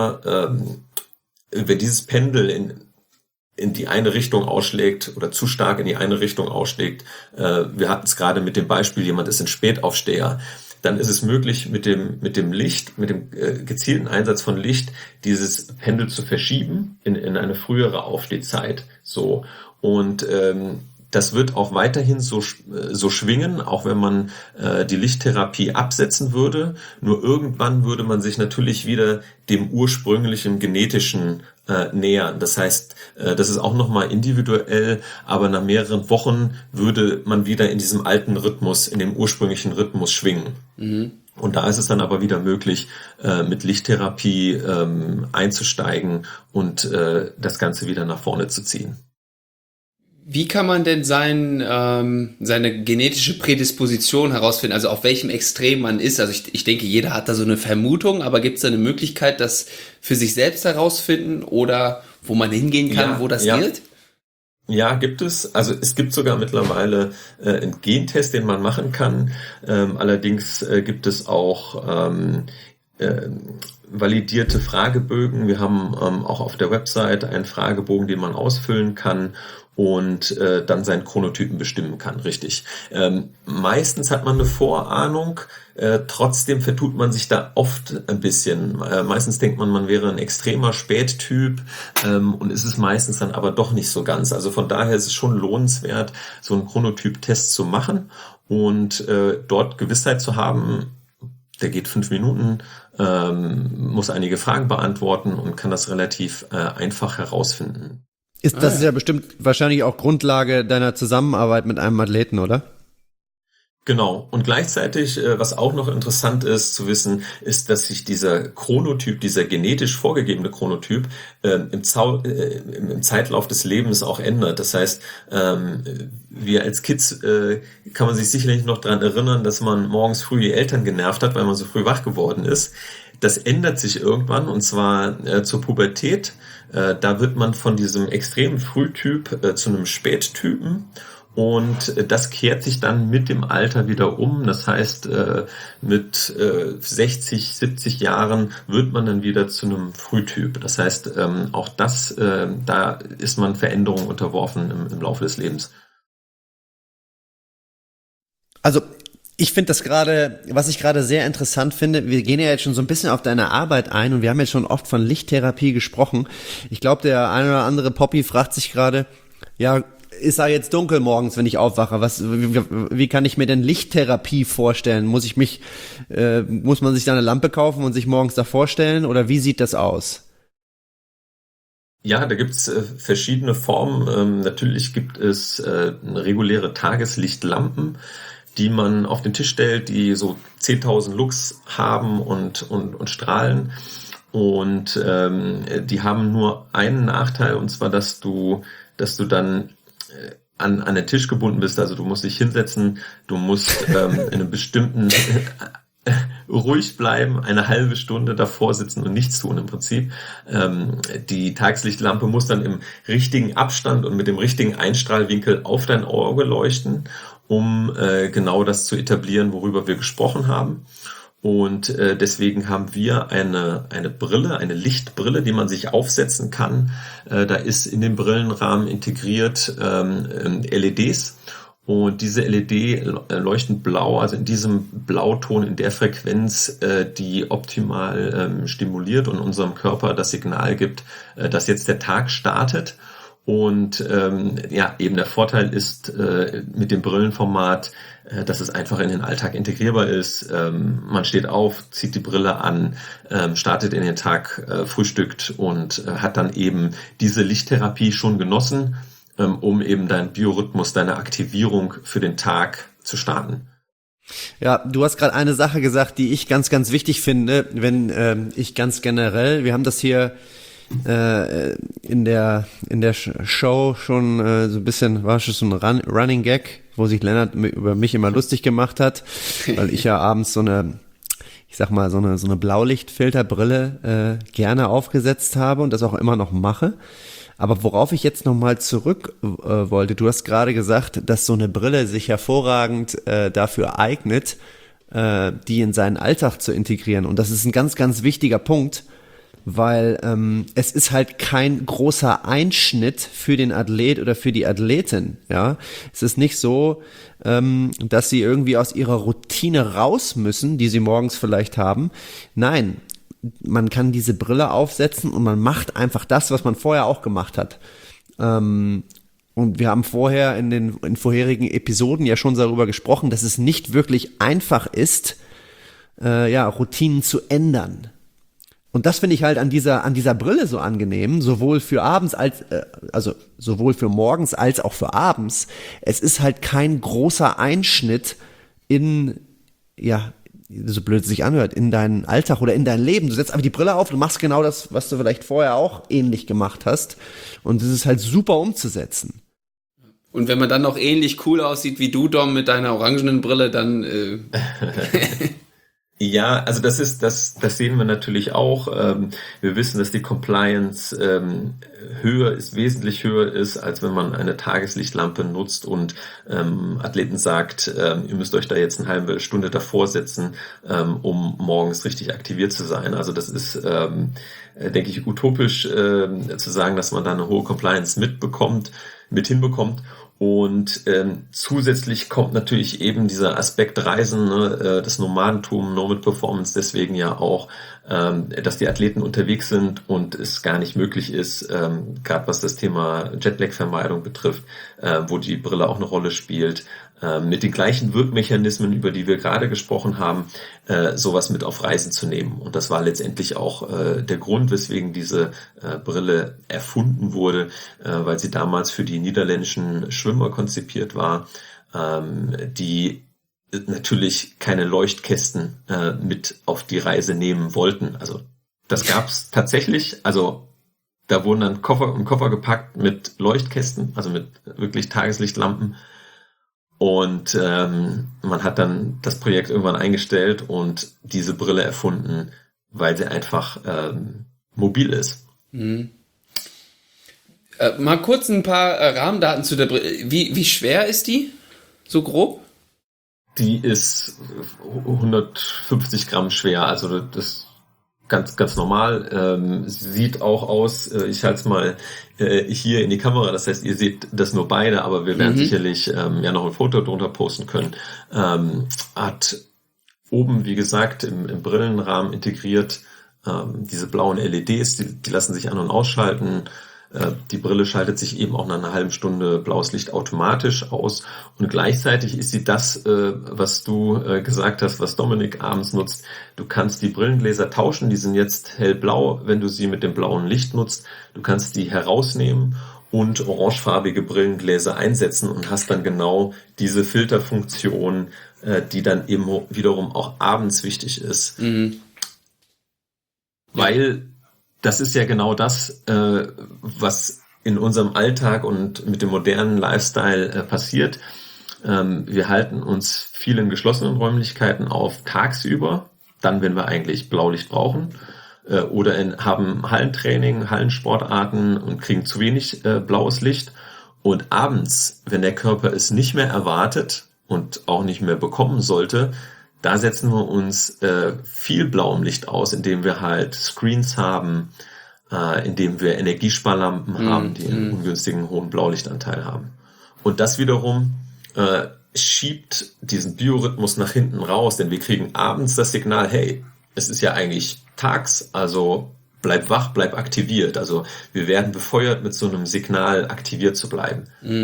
dieses Pendel in die eine Richtung ausschlägt oder zu stark in die eine Richtung ausschlägt, wir hatten es gerade mit dem Beispiel, jemand ist ein Spätaufsteher, dann ist es möglich, mit dem Licht, mit dem gezielten Einsatz von Licht, dieses Pendel zu verschieben in eine frühere Aufstehzeit. So. Und das wird auch weiterhin so schwingen, auch wenn man die Lichttherapie absetzen würde. Nur irgendwann würde man sich natürlich wieder dem ursprünglichen genetischen nähern. Das heißt, das ist auch nochmal individuell, aber nach mehreren Wochen würde man wieder in diesem alten Rhythmus, in dem ursprünglichen Rhythmus schwingen. Und da ist es dann aber wieder möglich, mit Lichttherapie einzusteigen und das Ganze wieder nach vorne zu ziehen. Wie kann man denn seine genetische Prädisposition herausfinden, also auf welchem Extrem man ist? Also ich denke, jeder hat da so eine Vermutung, aber gibt es da eine Möglichkeit, das für sich selbst herausfinden oder wo man hingehen kann, wo das gilt? Ja, gibt es. Also es gibt sogar mittlerweile einen Gentest, den man machen kann. Allerdings gibt es auch validierte Fragebögen. Wir haben auch auf der Website einen Fragebogen, den man ausfüllen kann und dann seinen Chronotypen bestimmen kann, richtig. Meistens hat man eine Vorahnung, trotzdem vertut man sich da oft ein bisschen. Meistens denkt man, man wäre ein extremer Spättyp und ist es meistens dann aber doch nicht so ganz. Also von daher ist es schon lohnenswert, so einen Chronotyp-Test zu machen und dort Gewissheit zu haben. Der geht 5 Minuten, muss einige Fragen beantworten und kann das relativ einfach herausfinden. Das ist ja bestimmt wahrscheinlich auch Grundlage deiner Zusammenarbeit mit einem Athleten, oder? Genau. Und gleichzeitig, was auch noch interessant ist zu wissen, ist, dass sich dieser Chronotyp, dieser genetisch vorgegebene Chronotyp im Zeitlauf des Lebens auch ändert. Das heißt, wir als Kids kann man sich sicherlich noch daran erinnern, dass man morgens früh die Eltern genervt hat, weil man so früh wach geworden ist. Das ändert sich irgendwann und zwar zur Pubertät. Da wird man von diesem extremen Frühtyp zu einem Spättypen und das kehrt sich dann mit dem Alter wieder um. Das heißt, mit 60, 70 Jahren wird man dann wieder zu einem Frühtyp. Das heißt, auch das, da ist man Veränderungen unterworfen im Laufe des Lebens. Also ich finde das gerade, was ich gerade sehr interessant finde, wir gehen ja jetzt schon so ein bisschen auf deine Arbeit ein und wir haben jetzt schon oft von Lichttherapie gesprochen. Ich glaube, der eine oder andere Poppy fragt sich gerade, ja, ist da jetzt dunkel morgens, wenn ich aufwache? Wie kann ich mir denn Lichttherapie vorstellen? Muss man sich da eine Lampe kaufen und sich morgens da vorstellen oder wie sieht das aus? Ja, da gibt's verschiedene Formen. Natürlich gibt es reguläre Tageslichtlampen, die man auf den Tisch stellt, die so 10.000 Lux haben und strahlen. Und die haben nur einen Nachteil, und zwar, dass du dann an den Tisch gebunden bist. Also du musst dich hinsetzen, du musst in einem bestimmten ruhig bleiben, eine halbe Stunde davor sitzen und nichts tun im Prinzip. Die Tageslichtlampe muss dann im richtigen Abstand und mit dem richtigen Einstrahlwinkel auf dein Auge leuchten, um genau das zu etablieren, worüber wir gesprochen haben. Und deswegen haben wir eine Brille, eine Lichtbrille, die man sich aufsetzen kann. Da ist in dem Brillenrahmen integriert LEDs. Und diese LED leuchten blau, also in diesem Blauton, in der Frequenz, die optimal stimuliert und unserem Körper das Signal gibt, dass jetzt der Tag startet. Und eben der Vorteil ist mit dem Brillenformat, dass es einfach in den Alltag integrierbar ist. Man steht auf, zieht die Brille an, startet in den Tag, frühstückt und hat dann eben diese Lichttherapie schon genossen, um eben deinen Biorhythmus, deine Aktivierung für den Tag zu starten. Ja, du hast gerade eine Sache gesagt, die ich ganz, ganz wichtig finde, wenn ich ganz generell, wir haben das hier in der Show schon so ein bisschen, war schon so ein Running Gag, wo sich Lennart über mich immer lustig gemacht hat, weil ich ja abends so eine ich sag mal, so eine Blaulichtfilterbrille gerne aufgesetzt habe und das auch immer noch mache. Aber worauf ich jetzt nochmal zurück wollte, du hast gerade gesagt, dass so eine Brille sich hervorragend dafür eignet, die in seinen Alltag zu integrieren. Und das ist ein ganz, ganz wichtiger Punkt, weil es ist halt kein großer Einschnitt für den Athlet oder für die Athletin. Ja, es ist nicht so, dass sie irgendwie aus ihrer Routine raus müssen, die sie morgens vielleicht haben. Nein, man kann diese Brille aufsetzen und man macht einfach das, was man vorher auch gemacht hat. Und wir haben vorher in vorherigen Episoden ja schon darüber gesprochen, dass es nicht wirklich einfach ist, Routinen zu ändern. Und das finde ich halt an dieser Brille so angenehm, sowohl für abends sowohl für morgens als auch für abends. Es ist halt kein großer Einschnitt in, so blöd es sich anhört, in deinen Alltag oder in dein Leben. Du setzt einfach die Brille auf, du machst genau das, was du vielleicht vorher auch ähnlich gemacht hast. Und es ist halt super umzusetzen. Und wenn man dann noch ähnlich cool aussieht wie du, Dom, mit deiner orangenen Brille, dann Ja, also das sehen wir natürlich auch. Wir wissen, dass die Compliance wesentlich höher ist, als wenn man eine Tageslichtlampe nutzt und Athleten sagt, ihr müsst euch da jetzt eine halbe Stunde davor setzen, um morgens richtig aktiviert zu sein. Also das ist, denke ich, utopisch zu sagen, dass man da eine hohe Compliance mit hinbekommt. Und zusätzlich kommt natürlich eben dieser Aspekt Reisen, ne, das Nomadentum, Nomad Performance, deswegen ja auch, dass die Athleten unterwegs sind und es gar nicht möglich ist, gerade was das Thema Jetlag-Vermeidung betrifft, wo die Brille auch eine Rolle spielt, mit den gleichen Wirkmechanismen, über die wir gerade gesprochen haben, sowas mit auf Reisen zu nehmen. Und das war letztendlich auch der Grund, weswegen diese Brille erfunden wurde, weil sie damals für die niederländischen Schwimmer konzipiert war, die natürlich keine Leuchtkästen mit auf die Reise nehmen wollten. Also das gab's tatsächlich, also da wurden dann Koffer gepackt mit Leuchtkästen, also mit wirklich Tageslichtlampen. Und man hat dann das Projekt irgendwann eingestellt und diese Brille erfunden, weil sie einfach mobil ist. Mhm. Mal kurz ein paar Rahmendaten zu der Brille. Wie schwer ist die? So grob? Die ist 150 Gramm schwer, also das ganz, ganz normal. Sieht auch aus, ich halte es mal hier in die Kamera, das heißt, ihr seht das nur beide, aber wir werden sicherlich noch ein Foto drunter posten können. Hat oben, wie gesagt, im Brillenrahmen integriert diese blauen LEDs, die lassen sich an- und ausschalten. Die Brille schaltet sich eben auch nach einer halben Stunde blaues Licht automatisch aus und gleichzeitig ist sie das, was du gesagt hast, was Dominik abends nutzt. Du kannst die Brillengläser tauschen, die sind jetzt hellblau, wenn du sie mit dem blauen Licht nutzt. Du kannst die herausnehmen und orangefarbige Brillengläser einsetzen und hast dann genau diese Filterfunktion, die dann eben wiederum auch abends wichtig ist. Mhm. Weil das ist ja genau das, was in unserem Alltag und mit dem modernen Lifestyle passiert. Wir halten uns viel in geschlossenen Räumlichkeiten auf tagsüber, dann, wenn wir eigentlich Blaulicht brauchen, oder haben Hallentraining, Hallensportarten und kriegen zu wenig blaues Licht. Und abends, wenn der Körper es nicht mehr erwartet und auch nicht mehr bekommen sollte, da setzen wir uns viel blauem Licht aus, indem wir halt Screens haben, indem wir Energiesparlampen haben, die einen ungünstigen hohen Blaulichtanteil haben. Und das wiederum schiebt diesen Biorhythmus nach hinten raus, denn wir kriegen abends das Signal, hey, es ist ja eigentlich tags, also bleib wach, bleib aktiviert. Also wir werden befeuert, mit so einem Signal aktiviert zu bleiben.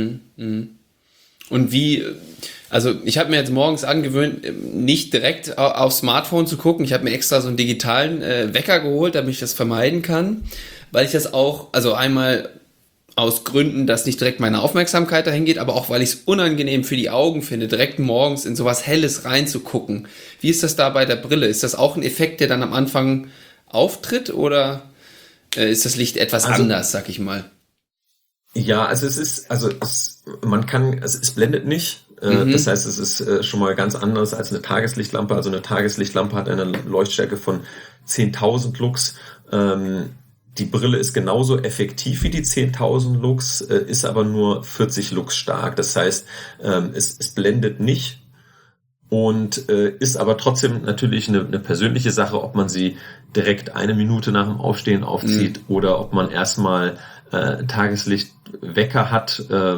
Und also ich habe mir jetzt morgens angewöhnt, nicht direkt aufs Smartphone zu gucken. Ich habe mir extra so einen digitalen Wecker geholt, damit ich das vermeiden kann, weil ich das auch, also einmal aus Gründen, dass nicht direkt meine Aufmerksamkeit dahin geht, aber auch, weil ich es unangenehm für die Augen finde, direkt morgens in sowas Helles reinzugucken. Wie ist das da bei der Brille? Ist das auch ein Effekt, der dann am Anfang auftritt oder ist das Licht etwas anders, sag ich mal? Ja, also es blendet nicht. Das heißt, es ist schon mal ganz anders als eine Tageslichtlampe. Also eine Tageslichtlampe hat eine Leuchtstärke von 10.000 Lux. Die Brille ist genauso effektiv wie die 10.000 Lux, ist aber nur 40 Lux stark. Das heißt, es blendet nicht und ist aber trotzdem natürlich eine persönliche Sache, ob man sie direkt 1 Minute nach dem Aufstehen aufzieht oder ob man erstmal Tageslichtwecker hat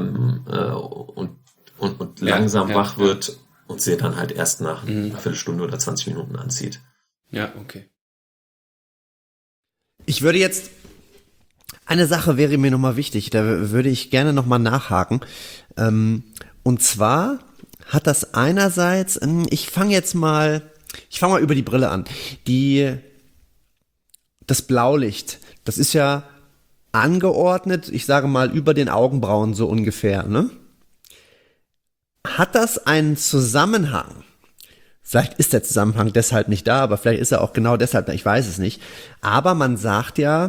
und langsam wach wird und sie dann halt erst nach einer Viertelstunde oder 20 Minuten anzieht. Ja, okay. Ich würde jetzt, eine Sache wäre mir nochmal wichtig, da würde ich gerne nochmal nachhaken. Und zwar hat das einerseits, ich fange mal über die Brille an. Das Blaulicht, das ist ja angeordnet, ich sage mal über den Augenbrauen so ungefähr, ne? Hat das einen Zusammenhang? Vielleicht ist der Zusammenhang deshalb nicht da, aber vielleicht ist er auch genau deshalb da, ich weiß es nicht. Aber man sagt ja,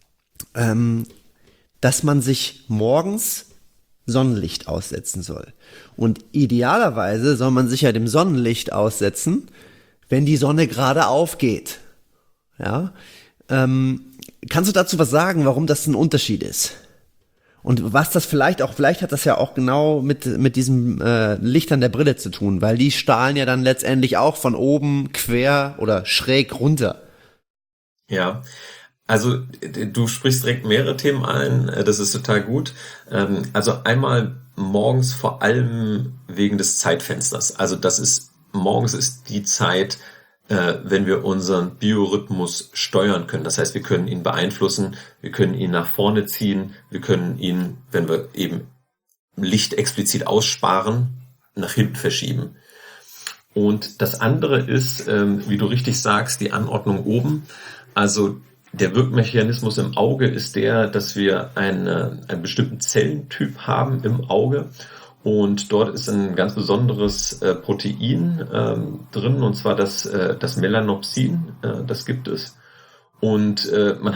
dass man sich morgens Sonnenlicht aussetzen soll. Und idealerweise soll man sich ja dem Sonnenlicht aussetzen, wenn die Sonne gerade aufgeht. Ja? Kannst du dazu was sagen, warum das ein Unterschied ist? Und was das vielleicht hat das ja auch genau mit diesem Licht an der Brille zu tun, weil die strahlen ja dann letztendlich auch von oben quer oder schräg runter. Ja, also du sprichst direkt mehrere Themen ein, das ist total gut. Also einmal morgens vor allem wegen des Zeitfensters. Also morgens ist die Zeit, wenn wir unseren Biorhythmus steuern können. Das heißt, wir können ihn beeinflussen, wir können ihn nach vorne ziehen, wir können ihn, wenn wir eben Licht explizit aussparen, nach hinten verschieben. Und das andere ist, wie du richtig sagst, die Anordnung oben. Also der Wirkmechanismus im Auge ist der, dass wir einen bestimmten Zellentyp haben im Auge. Und dort ist ein ganz besonderes Protein drin, und zwar das Melanopsin, das gibt es. Und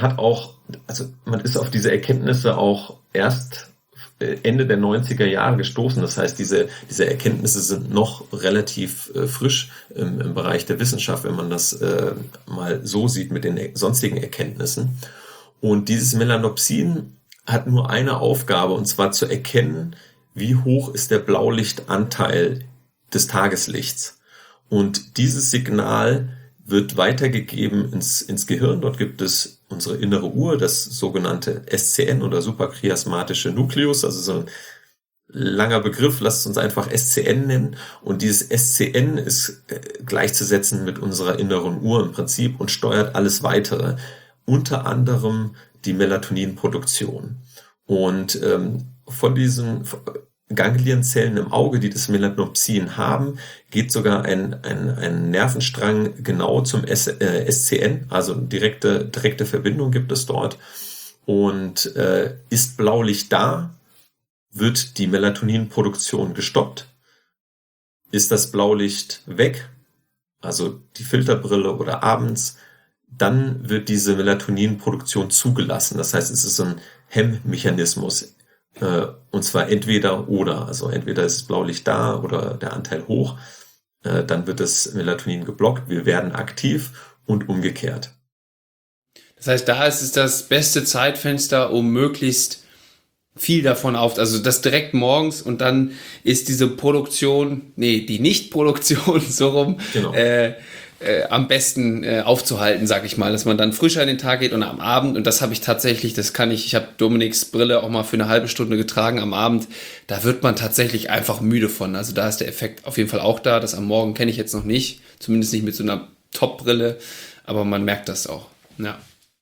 man ist auf diese Erkenntnisse auch erst Ende der 90er Jahre gestoßen. Das heißt, diese Erkenntnisse sind noch relativ frisch im Bereich der Wissenschaft, wenn man das mal so sieht mit den sonstigen Erkenntnissen. Und dieses Melanopsin hat nur eine Aufgabe, und zwar zu erkennen, wie hoch ist der Blaulichtanteil des Tageslichts. Und dieses Signal wird weitergegeben ins Gehirn. Dort gibt es unsere innere Uhr, das sogenannte SCN oder suprachiasmatische Nukleus, also so ein langer Begriff, lasst uns einfach SCN nennen. Und dieses SCN ist gleichzusetzen mit unserer inneren Uhr im Prinzip und steuert alles weitere, unter anderem die Melatoninproduktion. Und von diesen Ganglienzellen im Auge, die das Melanopsin haben, geht sogar ein Nervenstrang genau zum SCN, also direkte Verbindung gibt es dort. Und ist Blaulicht da, wird die Melatoninproduktion gestoppt. Ist das Blaulicht weg, also die Filterbrille oder abends, dann wird diese Melatoninproduktion zugelassen. Das heißt, es ist so ein Hemmmechanismus. Und zwar entweder oder. Also entweder ist das Blaulicht da oder der Anteil hoch. Dann wird das Melatonin geblockt. Wir werden aktiv und umgekehrt. Das heißt, da ist es das beste Zeitfenster, um möglichst viel davon also das direkt morgens, und dann ist diese die Nichtproduktion so rum, genau. Am besten aufzuhalten, sag ich mal, dass man dann frischer in den Tag geht und am Abend, und das habe ich tatsächlich, ich habe Dominiks Brille auch mal für eine halbe Stunde getragen am Abend, da wird man tatsächlich einfach müde von, also da ist der Effekt auf jeden Fall auch da, das am Morgen kenne ich jetzt noch nicht, zumindest nicht mit so einer Top-Brille, aber man merkt das auch, ja.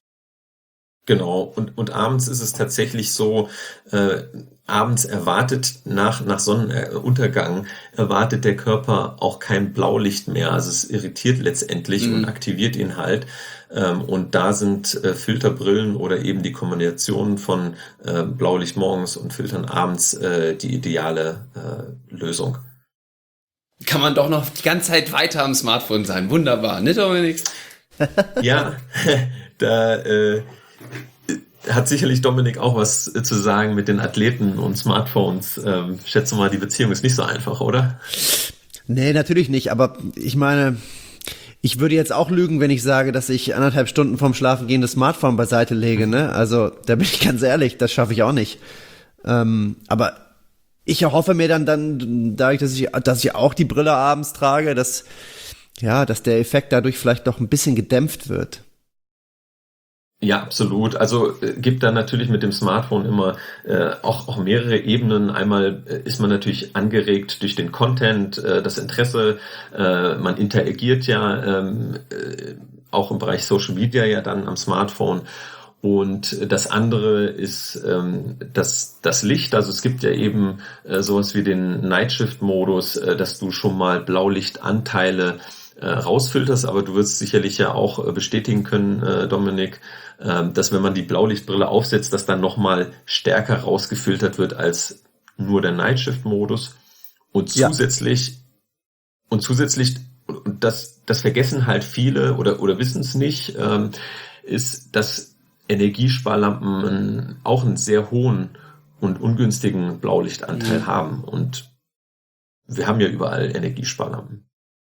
Genau, und abends ist es tatsächlich so, abends erwartet nach Sonnenuntergang, erwartet der Körper auch kein Blaulicht mehr. Also es irritiert letztendlich und aktiviert ihn halt. Und da sind Filterbrillen oder eben die Kombination von Blaulicht morgens und Filtern abends die ideale Lösung. Kann man doch noch die ganze Zeit weiter am Smartphone sein. Wunderbar, ne Dominik? Ja, hat sicherlich Dominik auch was zu sagen mit den Athleten und Smartphones. Schätze mal, die Beziehung ist nicht so einfach, oder? Nee, natürlich nicht, aber ich meine, ich würde jetzt auch lügen, wenn ich sage, dass ich 1,5 Stunden vorm Schlafengehen das Smartphone beiseite lege, ne? Also, da bin ich ganz ehrlich, das schaffe ich auch nicht. Aber ich erhoffe mir dann dadurch, dass ich auch die Brille abends trage, dass der Effekt dadurch vielleicht doch ein bisschen gedämpft wird. Ja, absolut. Also gibt dann natürlich mit dem Smartphone immer auch mehrere Ebenen. Einmal ist man natürlich angeregt durch den Content, das Interesse. Man interagiert ja auch im Bereich Social Media ja dann am Smartphone. Und das andere ist das Licht. Also es gibt ja eben sowas wie den Nightshift-Modus, dass du schon mal Blaulichtanteile rausfilterst, aber du wirst sicherlich ja auch bestätigen können, Dominik, dass wenn man die Blaulichtbrille aufsetzt, dass dann nochmal stärker rausgefiltert wird als nur der Nightshift-Modus. Und zusätzlich, und das vergessen halt viele oder wissen es nicht, ist, dass Energiesparlampen auch einen sehr hohen und ungünstigen Blaulichtanteil haben. Und wir haben ja überall Energiesparlampen.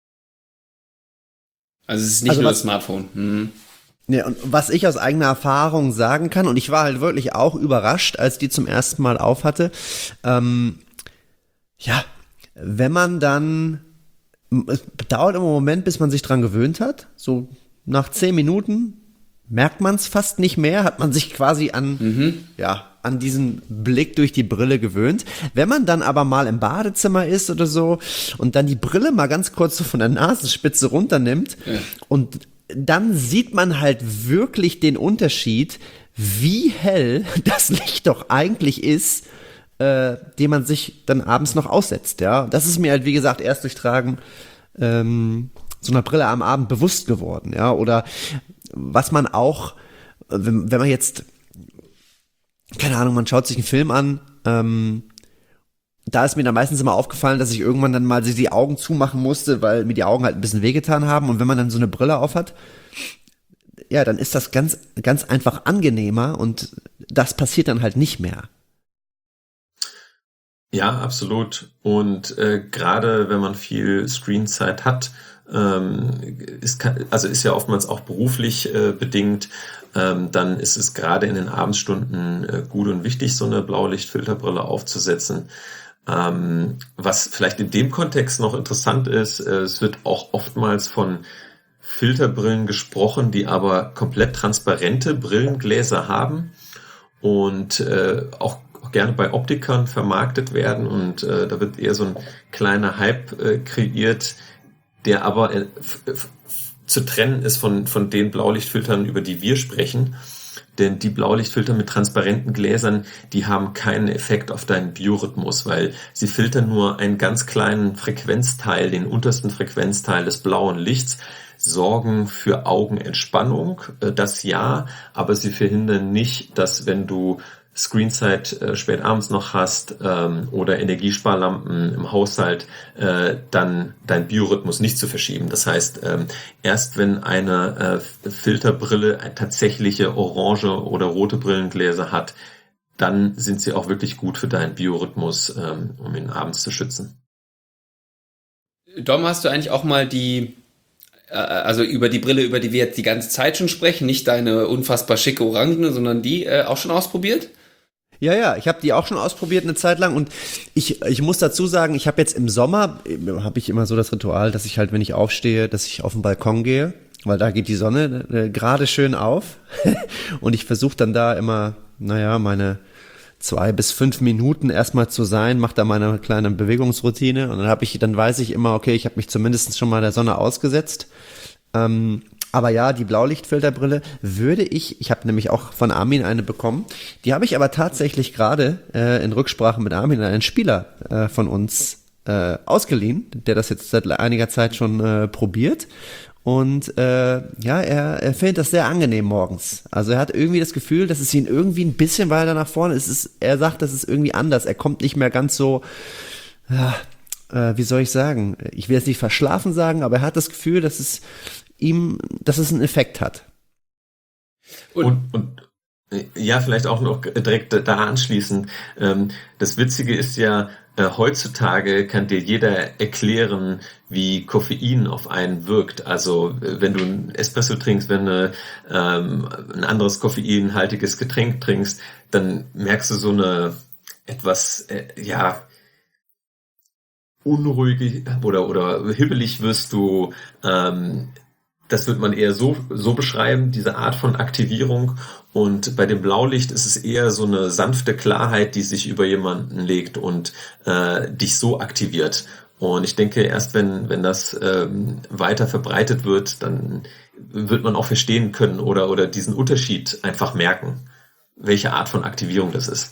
Also es ist nicht nur das Smartphone. Ja, und was ich aus eigener Erfahrung sagen kann, und ich war halt wirklich auch überrascht, als die zum ersten Mal auf hatte, wenn man dann, es dauert immer einen Moment, bis man sich dran gewöhnt hat, so nach 10 Minuten merkt man es fast nicht mehr, hat man sich quasi an diesen Blick durch die Brille gewöhnt. Wenn man dann aber mal im Badezimmer ist oder so und dann die Brille mal ganz kurz so von der Nasenspitze runternimmt und dann sieht man halt wirklich den Unterschied, wie hell das Licht doch eigentlich ist, den man sich dann abends noch aussetzt. Ja, das ist mir halt, wie gesagt, erst durch Tragen so einer Brille am Abend bewusst geworden. Ja, oder was man auch, wenn man jetzt, keine Ahnung, man schaut sich einen Film an, da ist mir dann meistens immer aufgefallen, dass ich irgendwann dann mal die Augen zumachen musste, weil mir die Augen halt ein bisschen wehgetan haben. Und wenn man dann so eine Brille auf hat, ja, dann ist das ganz, ganz einfach angenehmer und das passiert dann halt nicht mehr. Ja, absolut. Und gerade wenn man viel Screenzeit hat, ist ja oftmals auch beruflich bedingt, dann ist es gerade in den Abendstunden gut und wichtig, so eine Blaulichtfilterbrille aufzusetzen. Was vielleicht in dem Kontext noch interessant ist, es wird auch oftmals von Filterbrillen gesprochen, die aber komplett transparente Brillengläser haben und auch gerne bei Optikern vermarktet werden, und da wird eher so ein kleiner Hype kreiert, der aber zu trennen ist von den Blaulichtfiltern, über die wir sprechen. Denn die Blaulichtfilter mit transparenten Gläsern, die haben keinen Effekt auf deinen Biorhythmus, weil sie filtern nur einen ganz kleinen Frequenzteil, den untersten Frequenzteil des blauen Lichts, sorgen für Augenentspannung, das ja, aber sie verhindern nicht, dass wenn du Screenzeit spät abends noch hast oder Energiesparlampen im Haushalt, dann dein Biorhythmus nicht zu verschieben. Das heißt, erst wenn eine Filterbrille tatsächliche orange oder rote Brillengläser hat, dann sind sie auch wirklich gut für deinen Biorhythmus, um ihn abends zu schützen. Dom, hast du eigentlich auch mal also über die Brille, über die wir jetzt die ganze Zeit schon sprechen, nicht deine unfassbar schicke Orangene, sondern die auch schon ausprobiert? Ja, ich habe die auch schon ausprobiert eine Zeit lang, und ich muss dazu sagen, ich habe jetzt im Sommer, habe ich immer so das Ritual, dass ich halt, wenn ich aufstehe, dass ich auf den Balkon gehe, weil da geht die Sonne gerade schön auf und ich versuche dann da immer, meine 2 bis 5 Minuten erstmal zu sein, mache da meine kleine Bewegungsroutine und dann weiß ich immer, okay, ich habe mich zumindest schon mal der Sonne ausgesetzt. Aber ja, die Blaulichtfilterbrille ich habe nämlich auch von Armin eine bekommen, die habe ich aber tatsächlich gerade in Rücksprache mit Armin, einen Spieler von uns ausgeliehen, der das jetzt seit einiger Zeit schon probiert. Und er findet das sehr angenehm morgens. Also er hat irgendwie das Gefühl, dass es ihn irgendwie ein bisschen weiter nach vorne ist. Er sagt, das ist irgendwie anders. Er kommt nicht mehr ganz so, wie soll ich sagen? Ich will jetzt nicht verschlafen sagen, aber er hat das Gefühl, dass es einen Effekt hat. Und Ja, vielleicht auch noch direkt da anschließend. Das Witzige ist ja, heutzutage kann dir jeder erklären, wie Koffein auf einen wirkt. Also wenn du einen Espresso trinkst, wenn du ein anderes koffeinhaltiges Getränk trinkst, dann merkst du so eine etwas, unruhig oder hibbelig wirst du. Das wird man eher so beschreiben, diese Art von Aktivierung. Und bei dem Blaulicht ist es eher so eine sanfte Klarheit, die sich über jemanden legt und dich so aktiviert. Und ich denke, erst wenn das weiter verbreitet wird, dann wird man auch verstehen können oder diesen Unterschied einfach merken, welche Art von Aktivierung das ist.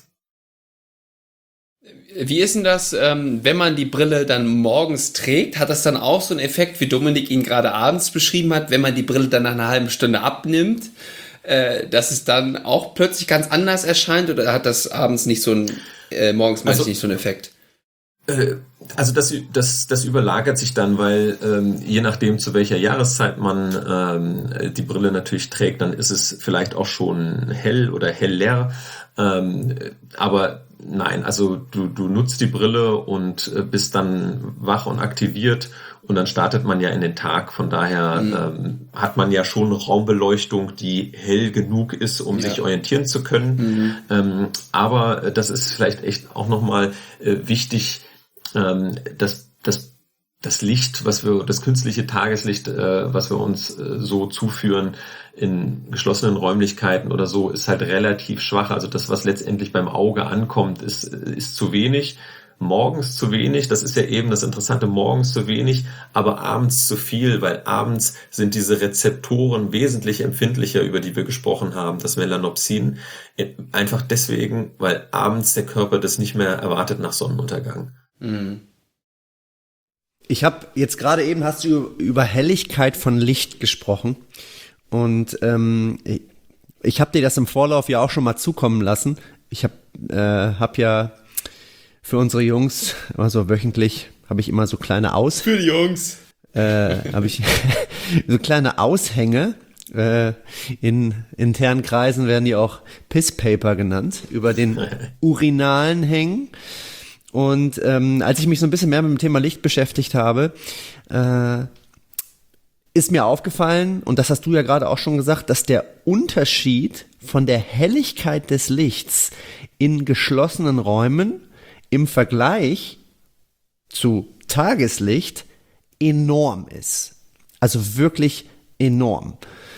Wie ist denn das, wenn man die Brille dann morgens trägt? Hat das dann auch so einen Effekt, wie Dominik ihn gerade abends beschrieben hat, wenn man die Brille dann nach einer halben Stunde abnimmt, dass es dann auch plötzlich ganz anders erscheint, oder hat das abends nicht so einen, morgens meistens nicht so einen Effekt? Also das überlagert sich dann, weil je nachdem, zu welcher Jahreszeit man die Brille natürlich trägt, dann ist es vielleicht auch schon hell oder heller. Aber nein, also du nutzt die Brille und bist dann wach und aktiviert und dann startet man ja in den Tag. Von daher hat man ja schon Raumbeleuchtung, die hell genug ist, um sich orientieren zu können. Aber das ist vielleicht echt auch nochmal wichtig, dass das Licht, das künstliche Tageslicht, was wir uns so zuführen in geschlossenen Räumlichkeiten oder so, ist halt relativ schwach. Also das, was letztendlich beim Auge ankommt, ist zu wenig. Morgens zu wenig, das ist ja eben das Interessante, morgens zu wenig, aber abends zu viel, weil abends sind diese Rezeptoren wesentlich empfindlicher, über die wir gesprochen haben, das Melanopsin, einfach deswegen, weil abends der Körper das nicht mehr erwartet nach Sonnenuntergang. Ich habe jetzt gerade eben, hast du über Helligkeit von Licht gesprochen und ich habe dir das im Vorlauf ja auch schon mal zukommen lassen. Ich hab ja für unsere Jungs, also wöchentlich, habe ich immer so kleine Für die Jungs. Habe ich so kleine Aushänge. In internen Kreisen werden die auch Pisspaper genannt, über den urinalen Hängen. Und als ich mich so ein bisschen mehr mit dem Thema Licht beschäftigt habe, ist mir aufgefallen, und das hast du ja gerade auch schon gesagt, dass der Unterschied von der Helligkeit des Lichts in geschlossenen Räumen im Vergleich zu Tageslicht enorm ist. Also wirklich enorm.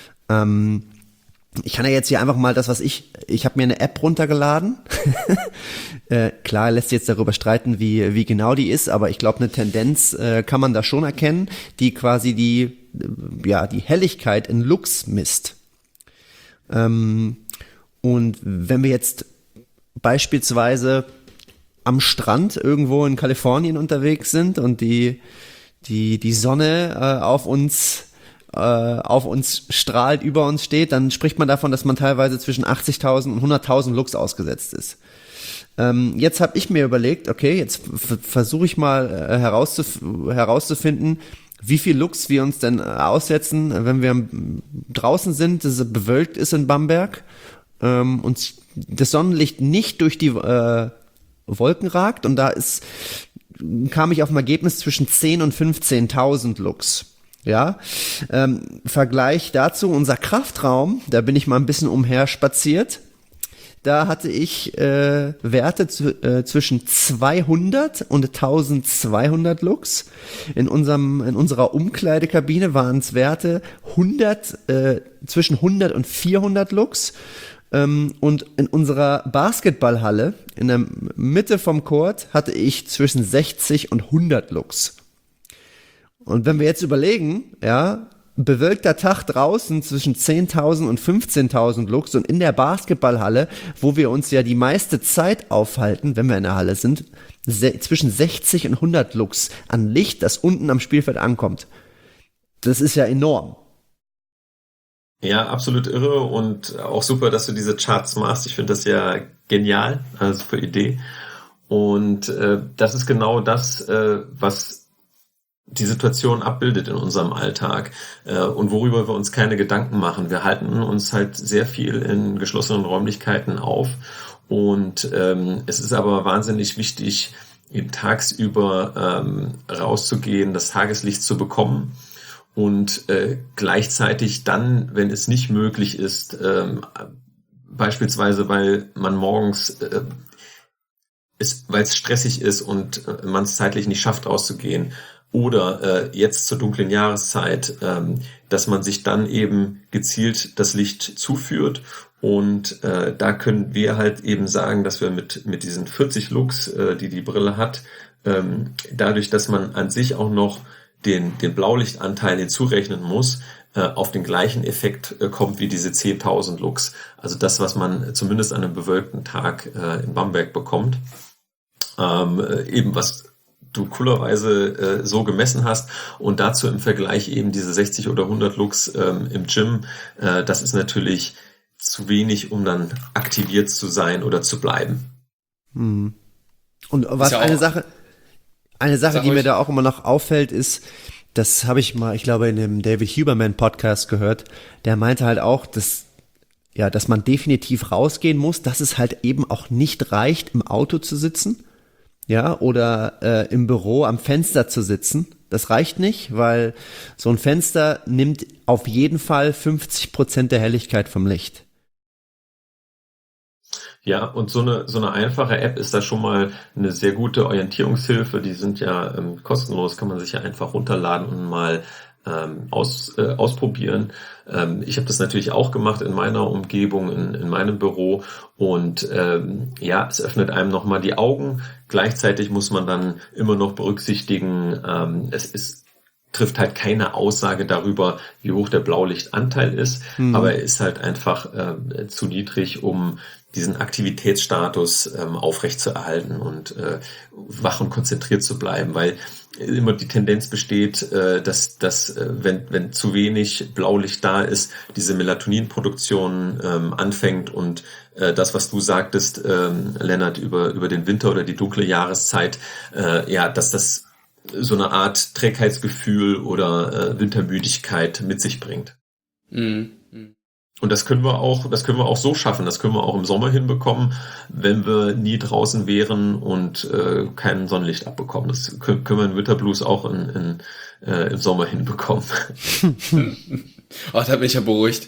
Ich kann ja jetzt hier einfach mal das, was ich habe mir eine App runtergeladen. Klar, lässt sich jetzt darüber streiten, wie genau die ist, aber ich glaube, eine Tendenz kann man da schon erkennen, die quasi die Helligkeit in Lux misst. Und wenn wir jetzt beispielsweise am Strand irgendwo in Kalifornien unterwegs sind und die Sonne auf uns strahlt, über uns steht, dann spricht man davon, dass man teilweise zwischen 80.000 und 100.000 Lux ausgesetzt ist. Jetzt habe ich mir überlegt, okay, jetzt versuche ich mal herauszufinden, wie viel Lux wir uns denn aussetzen, wenn wir draußen sind, dass es bewölkt ist in Bamberg, und das Sonnenlicht nicht durch die Wolken ragt, und kam ich auf ein Ergebnis zwischen 10.000 und 15.000 Lux. Ja, Vergleich dazu, unser Kraftraum, da bin ich mal ein bisschen umher spaziert. Da hatte ich Werte zwischen 200 und 1200 Lux. In unserer Umkleidekabine waren es Werte zwischen 100 und 400 Lux. Und in unserer Basketballhalle, in der Mitte vom Court, hatte ich zwischen 60 und 100 Lux. Und wenn wir jetzt überlegen, ja, bewölkter Tag draußen zwischen 10.000 und 15.000 Lux, und in der Basketballhalle, wo wir uns ja die meiste Zeit aufhalten, wenn wir in der Halle sind, zwischen 60 und 100 Lux an Licht, das unten am Spielfeld ankommt. Das ist ja enorm. Ja, absolut irre und auch super, dass du diese Charts machst. Ich finde das ja genial, also super Idee. Und das ist genau das, was die Situation abbildet in unserem Alltag und worüber wir uns keine Gedanken machen. Wir halten uns halt sehr viel in geschlossenen Räumlichkeiten auf und es ist aber wahnsinnig wichtig, eben tagsüber rauszugehen, das Tageslicht zu bekommen und gleichzeitig dann, wenn es nicht möglich ist, beispielsweise weil man morgens weil es stressig ist und man es zeitlich nicht schafft, rauszugehen, oder jetzt zur dunklen Jahreszeit, dass man sich dann eben gezielt das Licht zuführt. Und da können wir halt eben sagen, dass wir mit diesen 40 Lux, die Brille hat, dadurch, dass man an sich auch noch den Blaulichtanteil hinzurechnen muss, auf den gleichen Effekt kommt wie diese 10.000 Lux. Also das, was man zumindest an einem bewölkten Tag in Bamberg bekommt. Eben was du coolerweise so gemessen hast und dazu im Vergleich eben diese 60 oder 100 Lux im Gym, das ist natürlich zu wenig, um dann aktiviert zu sein oder zu bleiben. Und was ja eine Sache, die mir da auch immer noch auffällt, ist, das habe ich mal, ich glaube, in dem David Huberman Podcast gehört, der meinte halt auch, dass man definitiv rausgehen muss, dass es halt eben auch nicht reicht, im Auto zu sitzen, ja, oder im Büro am Fenster zu sitzen. Das reicht nicht, weil so ein Fenster nimmt auf jeden Fall 50% der Helligkeit vom Licht. Ja, und so eine einfache App ist da schon mal eine sehr gute Orientierungshilfe. Die sind ja kostenlos, kann man sich ja einfach runterladen und mal ausprobieren. Ich habe das natürlich auch gemacht in meiner Umgebung, in meinem Büro und es öffnet einem nochmal die Augen. Gleichzeitig muss man dann immer noch berücksichtigen, trifft halt keine Aussage darüber, wie hoch der Blaulichtanteil ist, aber er ist halt einfach zu niedrig, um diesen Aktivitätsstatus aufrechtzuerhalten und wach und konzentriert zu bleiben, weil immer die Tendenz besteht, dass wenn zu wenig Blaulicht da ist, diese Melatoninproduktion anfängt und das, was du sagtest, Lennart, über den Winter oder die dunkle Jahreszeit, dass das so eine Art Trägheitsgefühl oder Wintermüdigkeit mit sich bringt. Mhm. Und das können wir auch so schaffen. Das können wir auch im Sommer hinbekommen, wenn wir nie draußen wären und kein Sonnenlicht abbekommen. Das können wir in Winterblues auch im Sommer hinbekommen. Da bin ich ja beruhigt.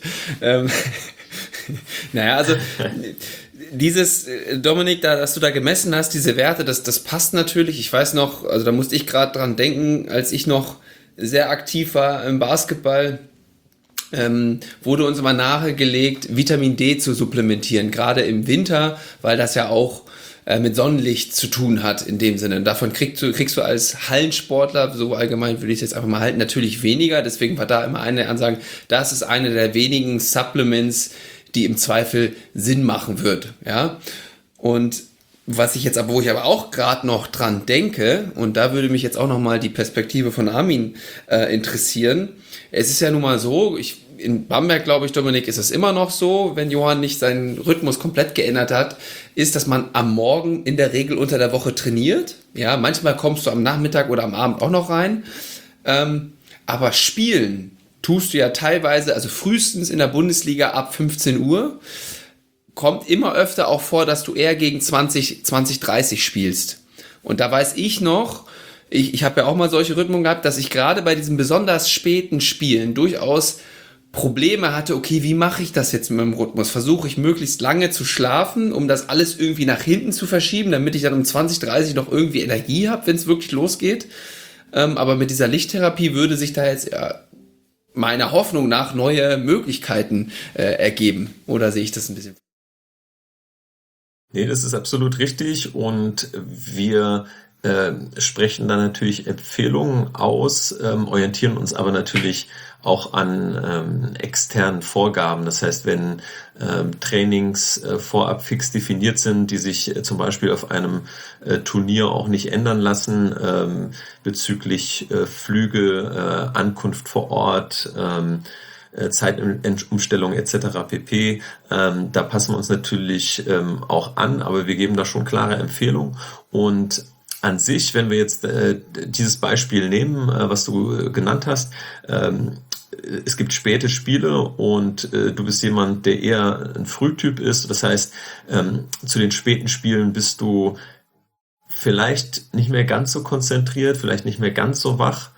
Also dieses, Dominik, dass du da gemessen hast, diese Werte, das passt natürlich. Ich weiß noch, also da musste ich gerade dran denken, als ich noch sehr aktiv war im Basketball, wurde uns immer nahegelegt, Vitamin D zu supplementieren, gerade im Winter, weil das ja auch mit Sonnenlicht zu tun hat in dem Sinne. Und davon kriegst du als Hallensportler, so allgemein würde ich es jetzt einfach mal halten, natürlich weniger. Deswegen war da immer eine Ansage, das ist eine der wenigen Supplements, die im Zweifel Sinn machen wird. Ja? Und wo ich aber auch gerade noch dran denke, und da würde mich jetzt auch nochmal die Perspektive von Armin interessieren. Es ist ja nun mal so, in Bamberg, glaube ich, Dominik, ist es immer noch so, wenn Johann nicht seinen Rhythmus komplett geändert hat, ist, dass man am Morgen in der Regel unter der Woche trainiert. Ja, manchmal kommst du am Nachmittag oder am Abend auch noch rein. Aber spielen tust du ja teilweise, also frühestens in der Bundesliga ab 15 Uhr. Kommt immer öfter auch vor, dass du eher gegen 20:30 spielst. Und da weiß ich noch, ich habe ja auch mal solche Rhythmen gehabt, dass ich gerade bei diesen besonders späten Spielen durchaus Probleme hatte, okay, wie mache ich das jetzt mit meinem Rhythmus? Versuche ich möglichst lange zu schlafen, um das alles irgendwie nach hinten zu verschieben, damit ich dann um 20:30 noch irgendwie Energie habe, wenn es wirklich losgeht. Aber mit dieser Lichttherapie würde sich da jetzt meiner Hoffnung nach neue Möglichkeiten ergeben. Oder sehe ich das ein bisschen? Nee, das ist absolut richtig und wir sprechen da natürlich Empfehlungen aus, orientieren uns aber natürlich auch an externen Vorgaben. Das heißt, wenn Trainings vorab fix definiert sind, die sich zum Beispiel auf einem Turnier auch nicht ändern lassen, bezüglich Flüge, Ankunft vor Ort, Zeitumstellung etc. pp. Da passen wir uns natürlich auch an, aber wir geben da schon klare Empfehlungen und an sich, wenn wir jetzt dieses Beispiel nehmen, was du genannt hast, es gibt späte Spiele und du bist jemand, der eher ein Frühtyp ist. Das heißt, zu den späten Spielen bist du vielleicht nicht mehr ganz so konzentriert, vielleicht nicht mehr ganz so wach,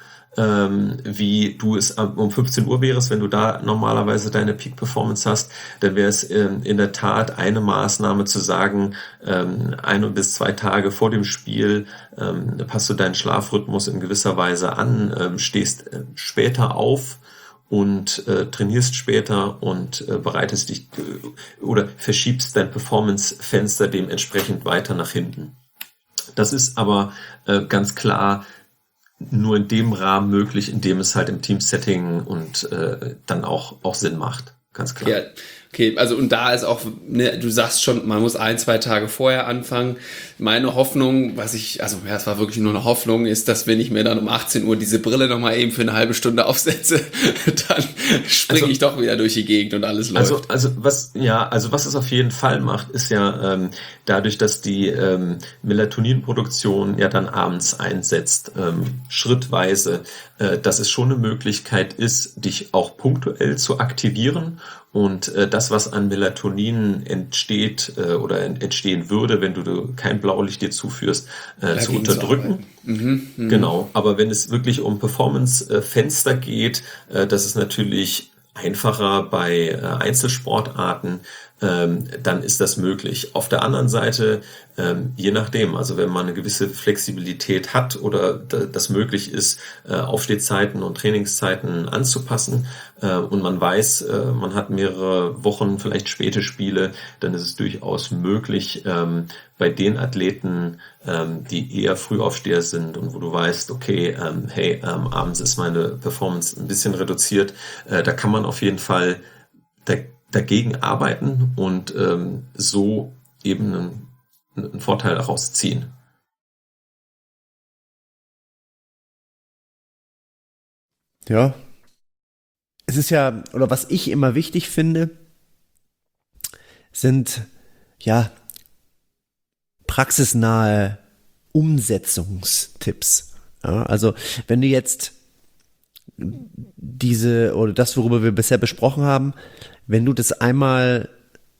wie du es um 15 Uhr wärst, wenn du da normalerweise deine Peak-Performance hast, dann wäre es in der Tat eine Maßnahme zu sagen, 1 bis 2 Tage vor dem Spiel passt du deinen Schlafrhythmus in gewisser Weise an, stehst später auf und trainierst später und bereitest dich oder verschiebst dein Performance-Fenster dementsprechend weiter nach hinten. Das ist aber ganz klar nur in dem Rahmen möglich, in dem es halt im Team-Setting und dann auch Sinn macht. Ganz klar. Ja, okay, also und da ist auch, ne, du sagst schon, man muss 1, 2 Tage vorher anfangen. Meine Hoffnung, es war wirklich nur eine Hoffnung, ist, dass wenn ich mir dann um 18 Uhr diese Brille nochmal eben für eine halbe Stunde aufsetze, dann springe ich doch wieder durch die Gegend und alles läuft. Also was es auf jeden Fall macht, ist ja dadurch, dass die Melatoninproduktion ja dann abends einsetzt, schrittweise, dass es schon eine Möglichkeit ist, dich auch punktuell zu aktivieren. Und das, was an Melatonin entsteht oder entstehen würde, wenn du kein Blaulicht dir zuführst, zu unterdrücken. Genau, aber wenn es wirklich um Performance-Fenster geht, das ist natürlich einfacher bei Einzelsportarten, dann ist das möglich. Auf der anderen Seite, je nachdem, also wenn man eine gewisse Flexibilität hat oder das möglich ist, Aufstehzeiten und Trainingszeiten anzupassen und man weiß, man hat mehrere Wochen, vielleicht späte Spiele, dann ist es durchaus möglich, bei den Athleten, die eher Frühaufsteher sind und wo du weißt, okay, abends ist meine Performance ein bisschen reduziert, da kann man auf jeden Fall dagegen arbeiten und so eben einen Vorteil daraus ziehen. Ja. Es ist ja, oder was ich immer wichtig finde, sind ja praxisnahe Umsetzungstipps. Ja, also wenn du jetzt diese oder das, worüber wir bisher besprochen haben, wenn du das einmal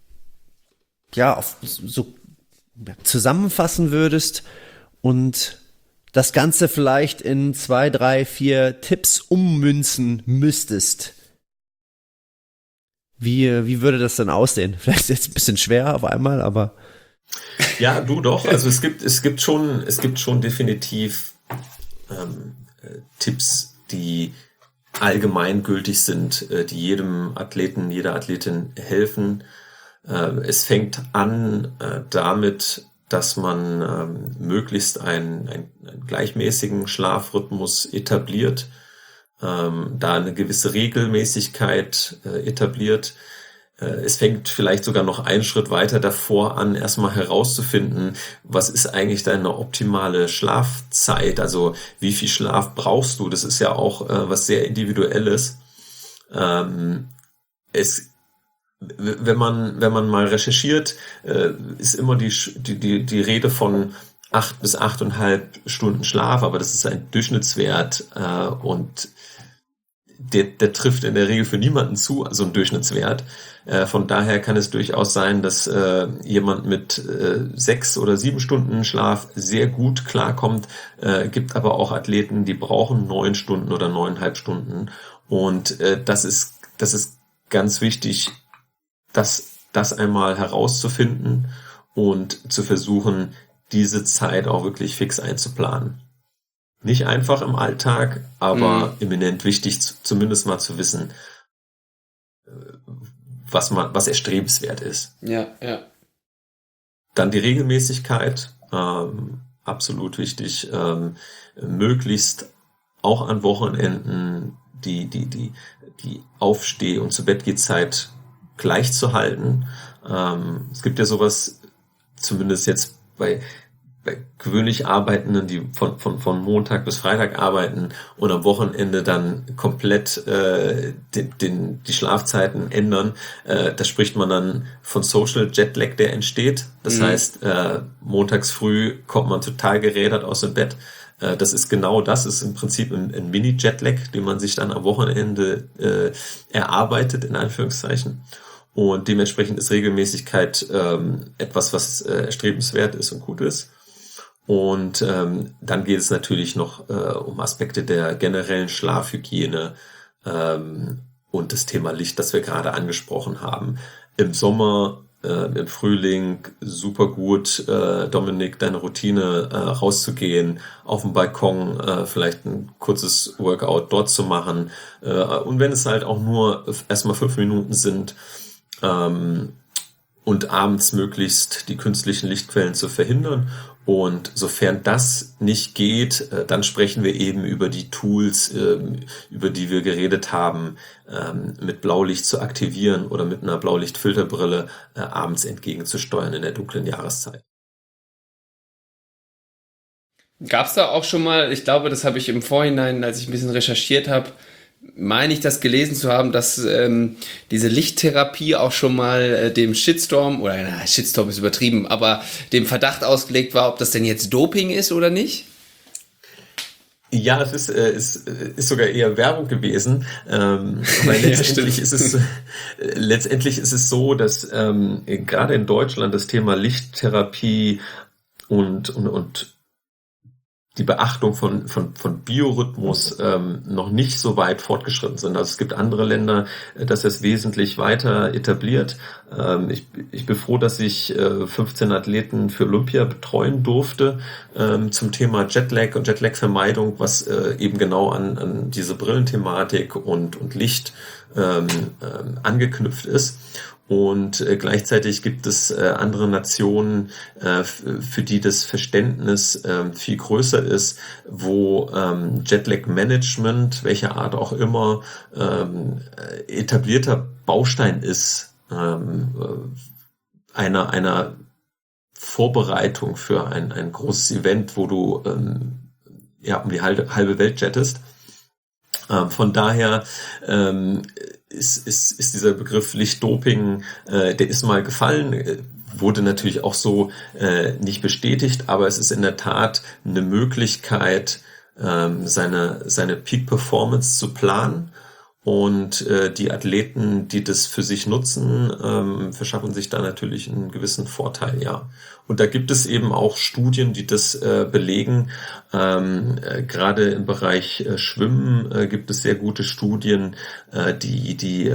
so zusammenfassen würdest und das Ganze vielleicht in 2, 3, 4 Tipps ummünzen müsstest, wie würde das dann aussehen? Vielleicht ist es jetzt ein bisschen schwer auf einmal, aber ja, du doch. Also es gibt schon definitiv Tipps, die allgemeingültig sind, die jedem Athleten, jeder Athletin helfen. Es fängt an damit, dass man möglichst einen gleichmäßigen Schlafrhythmus etabliert, da eine gewisse Regelmäßigkeit etabliert. Es fängt vielleicht sogar noch einen Schritt weiter davor an, erstmal herauszufinden, was ist eigentlich deine optimale Schlafzeit? Also wie viel Schlaf brauchst du? Das ist ja auch was sehr Individuelles. Wenn man mal recherchiert, ist immer die Rede von 8 bis 8,5 Stunden Schlaf, aber das ist ein Durchschnittswert und der trifft in der Regel für niemanden zu, also ein Durchschnittswert. Von daher kann es durchaus sein, dass jemand mit 6 oder 7 Stunden Schlaf sehr gut klarkommt, gibt aber auch Athleten, die brauchen 9 Stunden oder 9,5 Stunden. Und das ist ganz wichtig, das einmal herauszufinden und zu versuchen, diese Zeit auch wirklich fix einzuplanen. Nicht einfach im Alltag, aber eminent wichtig, zumindest mal zu wissen, was erstrebenswert ist. Ja. Dann die Regelmäßigkeit, absolut wichtig, möglichst auch an Wochenenden die Aufsteh- und Zu-Bett-Geh-Zeit gleich zu halten. Es gibt ja sowas, zumindest jetzt bei gewöhnlich Arbeitenden, die von Montag bis Freitag arbeiten und am Wochenende dann komplett die Schlafzeiten ändern. Da spricht man dann von Social Jetlag, der entsteht. Das heißt, montags früh kommt man total gerädert aus dem Bett. Das ist genau das, ist im Prinzip ein Mini-Jetlag, den man sich dann am Wochenende erarbeitet, in Anführungszeichen. Und dementsprechend ist Regelmäßigkeit etwas, was erstrebenswert ist und gut ist. Und dann geht es natürlich noch um Aspekte der generellen Schlafhygiene und das Thema Licht, das wir gerade angesprochen haben. Im Sommer, im Frühling super gut, Dominik, deine Routine rauszugehen, auf dem Balkon vielleicht ein kurzes Workout dort zu machen. Und wenn es halt auch nur erstmal 5 Minuten sind, und abends möglichst die künstlichen Lichtquellen zu verhindern. Und sofern das nicht geht, dann sprechen wir eben über die Tools, über die wir geredet haben, mit Blaulicht zu aktivieren oder mit einer Blaulichtfilterbrille abends entgegenzusteuern in der dunklen Jahreszeit. Gab es da auch schon mal, ich glaube, das habe ich im Vorhinein, als ich ein bisschen recherchiert habe, meine ich das gelesen zu haben, dass diese Lichttherapie auch schon mal dem Shitstorm, oder Shitstorm ist übertrieben, aber dem Verdacht ausgelegt war, ob das denn jetzt Doping ist oder nicht? Ja, es ist sogar eher Werbung gewesen, weil letztendlich ist es so, dass gerade in Deutschland das Thema Lichttherapie und die Beachtung von Biorhythmus noch nicht so weit fortgeschritten sind. Also es gibt andere Länder, das es wesentlich weiter etabliert. Ich bin froh, dass ich 15 Athleten für Olympia betreuen durfte zum Thema Jetlag und Jetlag-Vermeidung, was eben genau an diese Brillenthematik und Licht angeknüpft ist. Und gleichzeitig gibt es andere Nationen, für die das Verständnis viel größer ist, wo Jetlag-Management, welcher Art auch immer, etablierter Baustein ist einer Vorbereitung für ein großes Event, wo du um die halbe Welt jettest. Von daher ist dieser Begriff Lichtdoping, der ist mal gefallen, wurde natürlich auch so nicht bestätigt, aber es ist in der Tat eine Möglichkeit, seine Peak Performance zu planen. Und die Athleten, die das für sich nutzen, verschaffen sich da natürlich einen gewissen Vorteil, ja. Und da gibt es eben auch Studien, die das belegen. Gerade im Bereich Schwimmen gibt es sehr gute Studien, die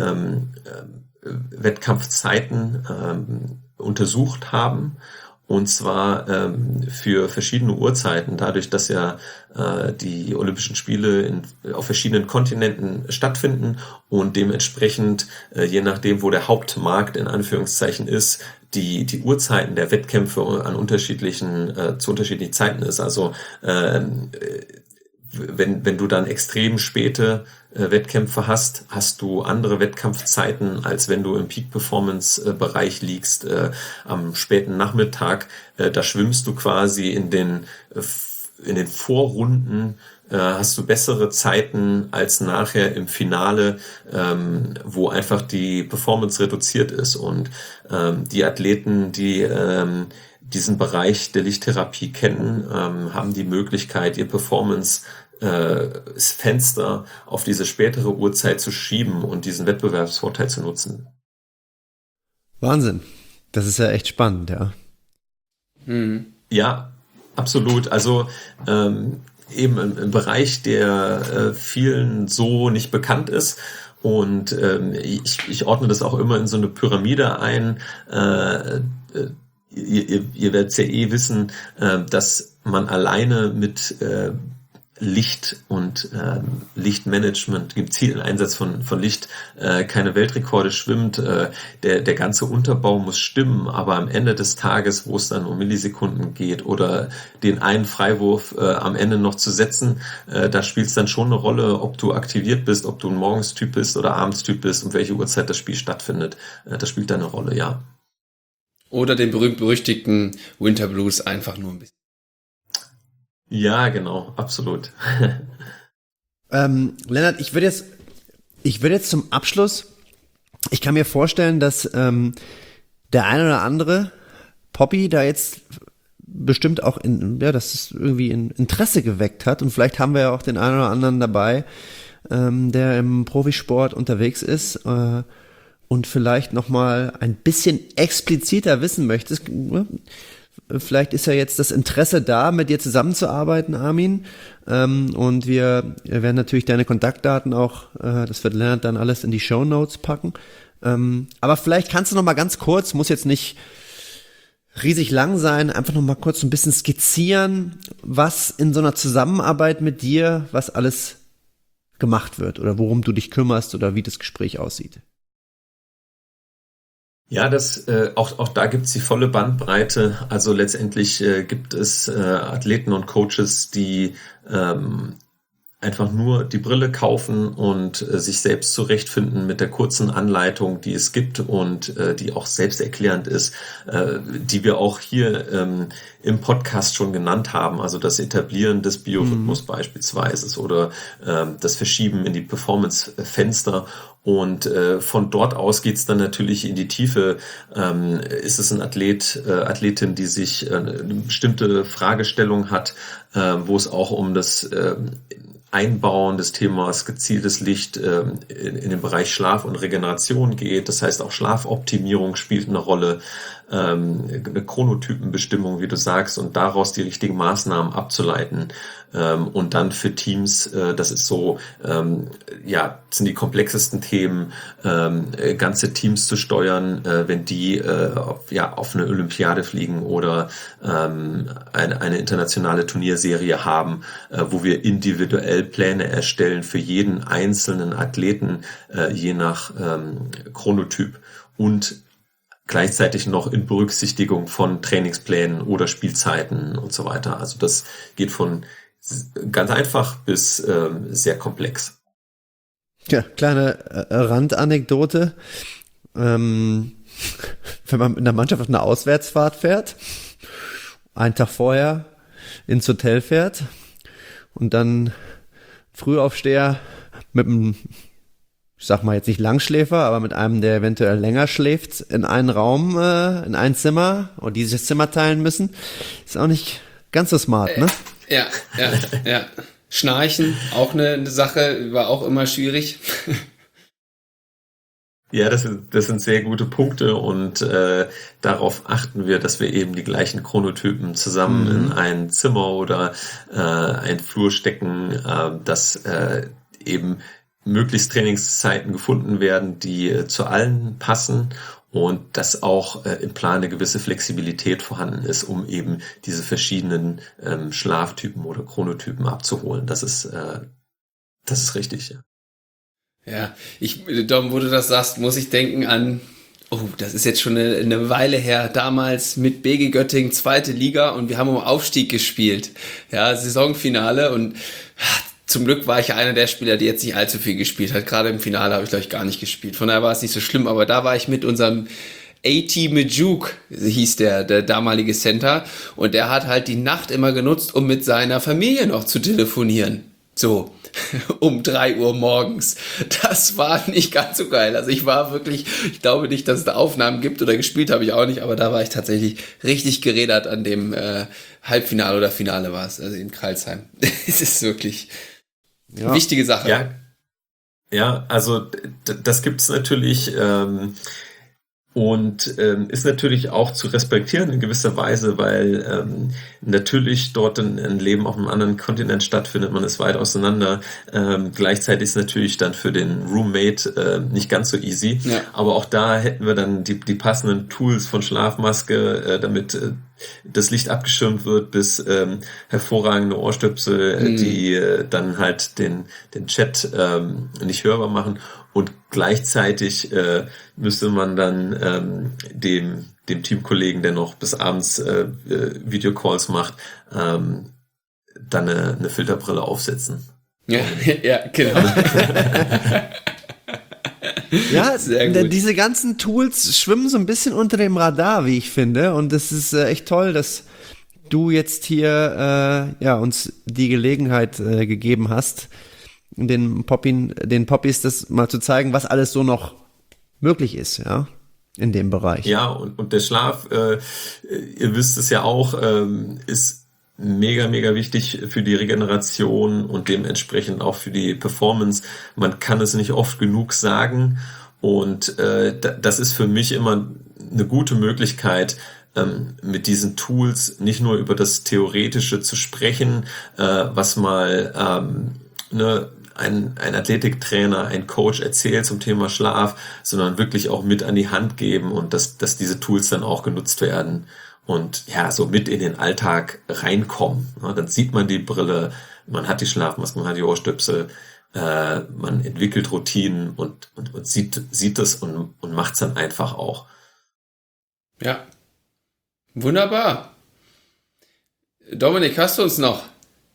Wettkampfzeiten untersucht haben. Und zwar für verschiedene Uhrzeiten, dadurch, dass ja die Olympischen Spiele auf verschiedenen Kontinenten stattfinden und dementsprechend, je nachdem, wo der Hauptmarkt in Anführungszeichen ist, die Uhrzeiten der Wettkämpfe zu unterschiedlichen Zeiten ist. Also wenn du dann extrem späte Wettkämpfe hast du andere Wettkampfzeiten, als wenn du im Peak-Performance-Bereich liegst am späten Nachmittag. Da schwimmst du quasi in den Vorrunden, hast du bessere Zeiten als nachher im Finale, wo einfach die Performance reduziert ist. Und die Athleten, die diesen Bereich der Lichttherapie kennen, haben die Möglichkeit, ihr Performance-Fenster auf diese spätere Uhrzeit zu schieben und diesen Wettbewerbsvorteil zu nutzen. Wahnsinn. Das ist ja echt spannend, ja. Ja, absolut. Also eben im Bereich, der vielen so nicht bekannt ist. Und ich ordne das auch immer in so eine Pyramide ein. Ihr werdet es ja wissen, dass man alleine mit Licht und Lichtmanagement, gezielten Einsatz von Licht, keine Weltrekorde schwimmt. Der ganze Unterbau muss stimmen, aber am Ende des Tages, wo es dann um Millisekunden geht oder den einen Freiwurf am Ende noch zu setzen, da spielt es dann schon eine Rolle, ob du aktiviert bist, ob du ein Morgenstyp bist oder Abendstyp bist und welche Uhrzeit das Spiel stattfindet. Das spielt da eine Rolle, ja. Oder den berühmt-berüchtigten Winter Blues einfach nur ein bisschen. Ja, genau, absolut. Lennart, ich würde jetzt zum Abschluss, ich kann mir vorstellen, dass der eine oder andere Poppy da jetzt bestimmt auch dass es irgendwie ein Interesse geweckt hat, und vielleicht haben wir ja auch den einen oder anderen dabei, der im Profisport unterwegs ist und vielleicht nochmal ein bisschen expliziter wissen möchtest. Vielleicht ist ja jetzt das Interesse da, mit dir zusammenzuarbeiten, Armin. Und wir werden natürlich deine Kontaktdaten auch, das wird Lennart dann alles in die Shownotes packen. Aber vielleicht kannst du noch mal ganz kurz, muss jetzt nicht riesig lang sein, einfach noch mal kurz ein bisschen skizzieren, was in so einer Zusammenarbeit mit dir, was alles gemacht wird oder worum du dich kümmerst oder wie das Gespräch aussieht. Ja, auch da gibt's die volle Bandbreite. Also letztendlich gibt es Athleten und Coaches, die einfach nur die Brille kaufen und sich selbst zurechtfinden mit der kurzen Anleitung, die es gibt und die auch selbsterklärend ist, die wir auch hier im Podcast schon genannt haben. Also das Etablieren des Biorhythmus beispielsweise oder das Verschieben in die Performance-Fenster. Und von dort aus geht's dann natürlich in die Tiefe. Ist es ein Athletin, die sich eine bestimmte Fragestellung hat, wo es auch um das Einbauen des Themas gezieltes Licht in den Bereich Schlaf und Regeneration geht. Das heißt, auch Schlafoptimierung spielt eine Rolle, eine Chronotypenbestimmung, wie du sagst, und daraus die richtigen Maßnahmen abzuleiten. Und dann für Teams, das ist so, sind die komplexesten Themen, ganze Teams zu steuern, wenn die auf eine Olympiade fliegen oder eine internationale Turnierserie haben, wo wir individuell Pläne erstellen für jeden einzelnen Athleten, je nach Chronotyp und gleichzeitig noch in Berücksichtigung von Trainingsplänen oder Spielzeiten und so weiter. Also das geht von ganz einfach bis sehr komplex. Ja, kleine Randanekdote. Wenn man mit einer Mannschaft auf eine Auswärtsfahrt fährt, einen Tag vorher ins Hotel fährt und dann Frühaufsteher mit einem, ich sag mal jetzt nicht Langschläfer, aber mit einem, der eventuell länger schläft, in einen Raum, in ein Zimmer und die sich das Zimmer teilen müssen, ist auch nicht ganz so smart, ne? Ja. Schnarchen, auch eine Sache, war auch immer schwierig. Ja, das sind sehr gute Punkte und darauf achten wir, dass wir eben die gleichen Chronotypen zusammen in ein Zimmer oder ein Flur stecken, dass eben möglichst Trainingszeiten gefunden werden, die zu allen passen und dass auch im Plan eine gewisse Flexibilität vorhanden ist, um eben diese verschiedenen Schlaftypen oder Chronotypen abzuholen. Das ist richtig, ja. Ja, Dom, wo du das sagst, muss ich denken an, das ist jetzt schon eine Weile her, damals mit BG Göttingen, 2. Liga und wir haben um Aufstieg gespielt. Ja, Saisonfinale und zum Glück war ich ja einer der Spieler, die jetzt nicht allzu viel gespielt hat. Gerade im Finale habe ich, glaube ich, gar nicht gespielt. Von daher war es nicht so schlimm, aber da war ich mit unserem AT Majuk, hieß der damalige Center, und der hat halt die Nacht immer genutzt, um mit seiner Familie noch zu telefonieren. So, um 3 Uhr morgens. Das war nicht ganz so geil. Also ich glaube nicht, dass es da Aufnahmen gibt oder gespielt habe ich auch nicht, aber da war ich tatsächlich richtig gerädert an dem Halbfinale oder Finale war es, also in Crailsheim. Es ist wirklich eine wichtige Sache. Ja, also das gibt's natürlich und ist natürlich auch zu respektieren in gewisser Weise, weil natürlich dort ein Leben auf einem anderen Kontinent stattfindet, man ist weit auseinander. Gleichzeitig ist natürlich dann für den Roommate nicht ganz so easy, aber auch da hätten wir dann die passenden Tools von Schlafmaske, damit das Licht abgeschirmt wird, bis hervorragende Ohrstöpsel, die dann halt den Chat nicht hörbar machen. Und gleichzeitig müsste man dann dem Teamkollegen, der noch bis abends Videocalls macht, dann eine Filterbrille aufsetzen. Ja, genau. Ja, diese ganzen Tools schwimmen so ein bisschen unter dem Radar, wie ich finde. Und es ist echt toll, dass du jetzt hier uns die Gelegenheit gegeben hast, den Poppies das mal zu zeigen, was alles so noch möglich ist, ja, in dem Bereich. Ja, und der Schlaf, ihr wisst es ja auch, ist mega, mega wichtig für die Regeneration und dementsprechend auch für die Performance. Man kann es nicht oft genug sagen und das ist für mich immer eine gute Möglichkeit, mit diesen Tools nicht nur über das Theoretische zu sprechen, was mal ein Athletiktrainer, ein Coach erzählt zum Thema Schlaf, sondern wirklich auch mit an die Hand geben und dass diese Tools dann auch genutzt werden und ja, so mit in den Alltag reinkommen. Ja, dann sieht man die Brille, man hat die Schlafmaske, man hat die Ohrstöpsel, man entwickelt Routinen und sieht das und macht es dann einfach auch. Ja, wunderbar. Dominik, hast du uns noch?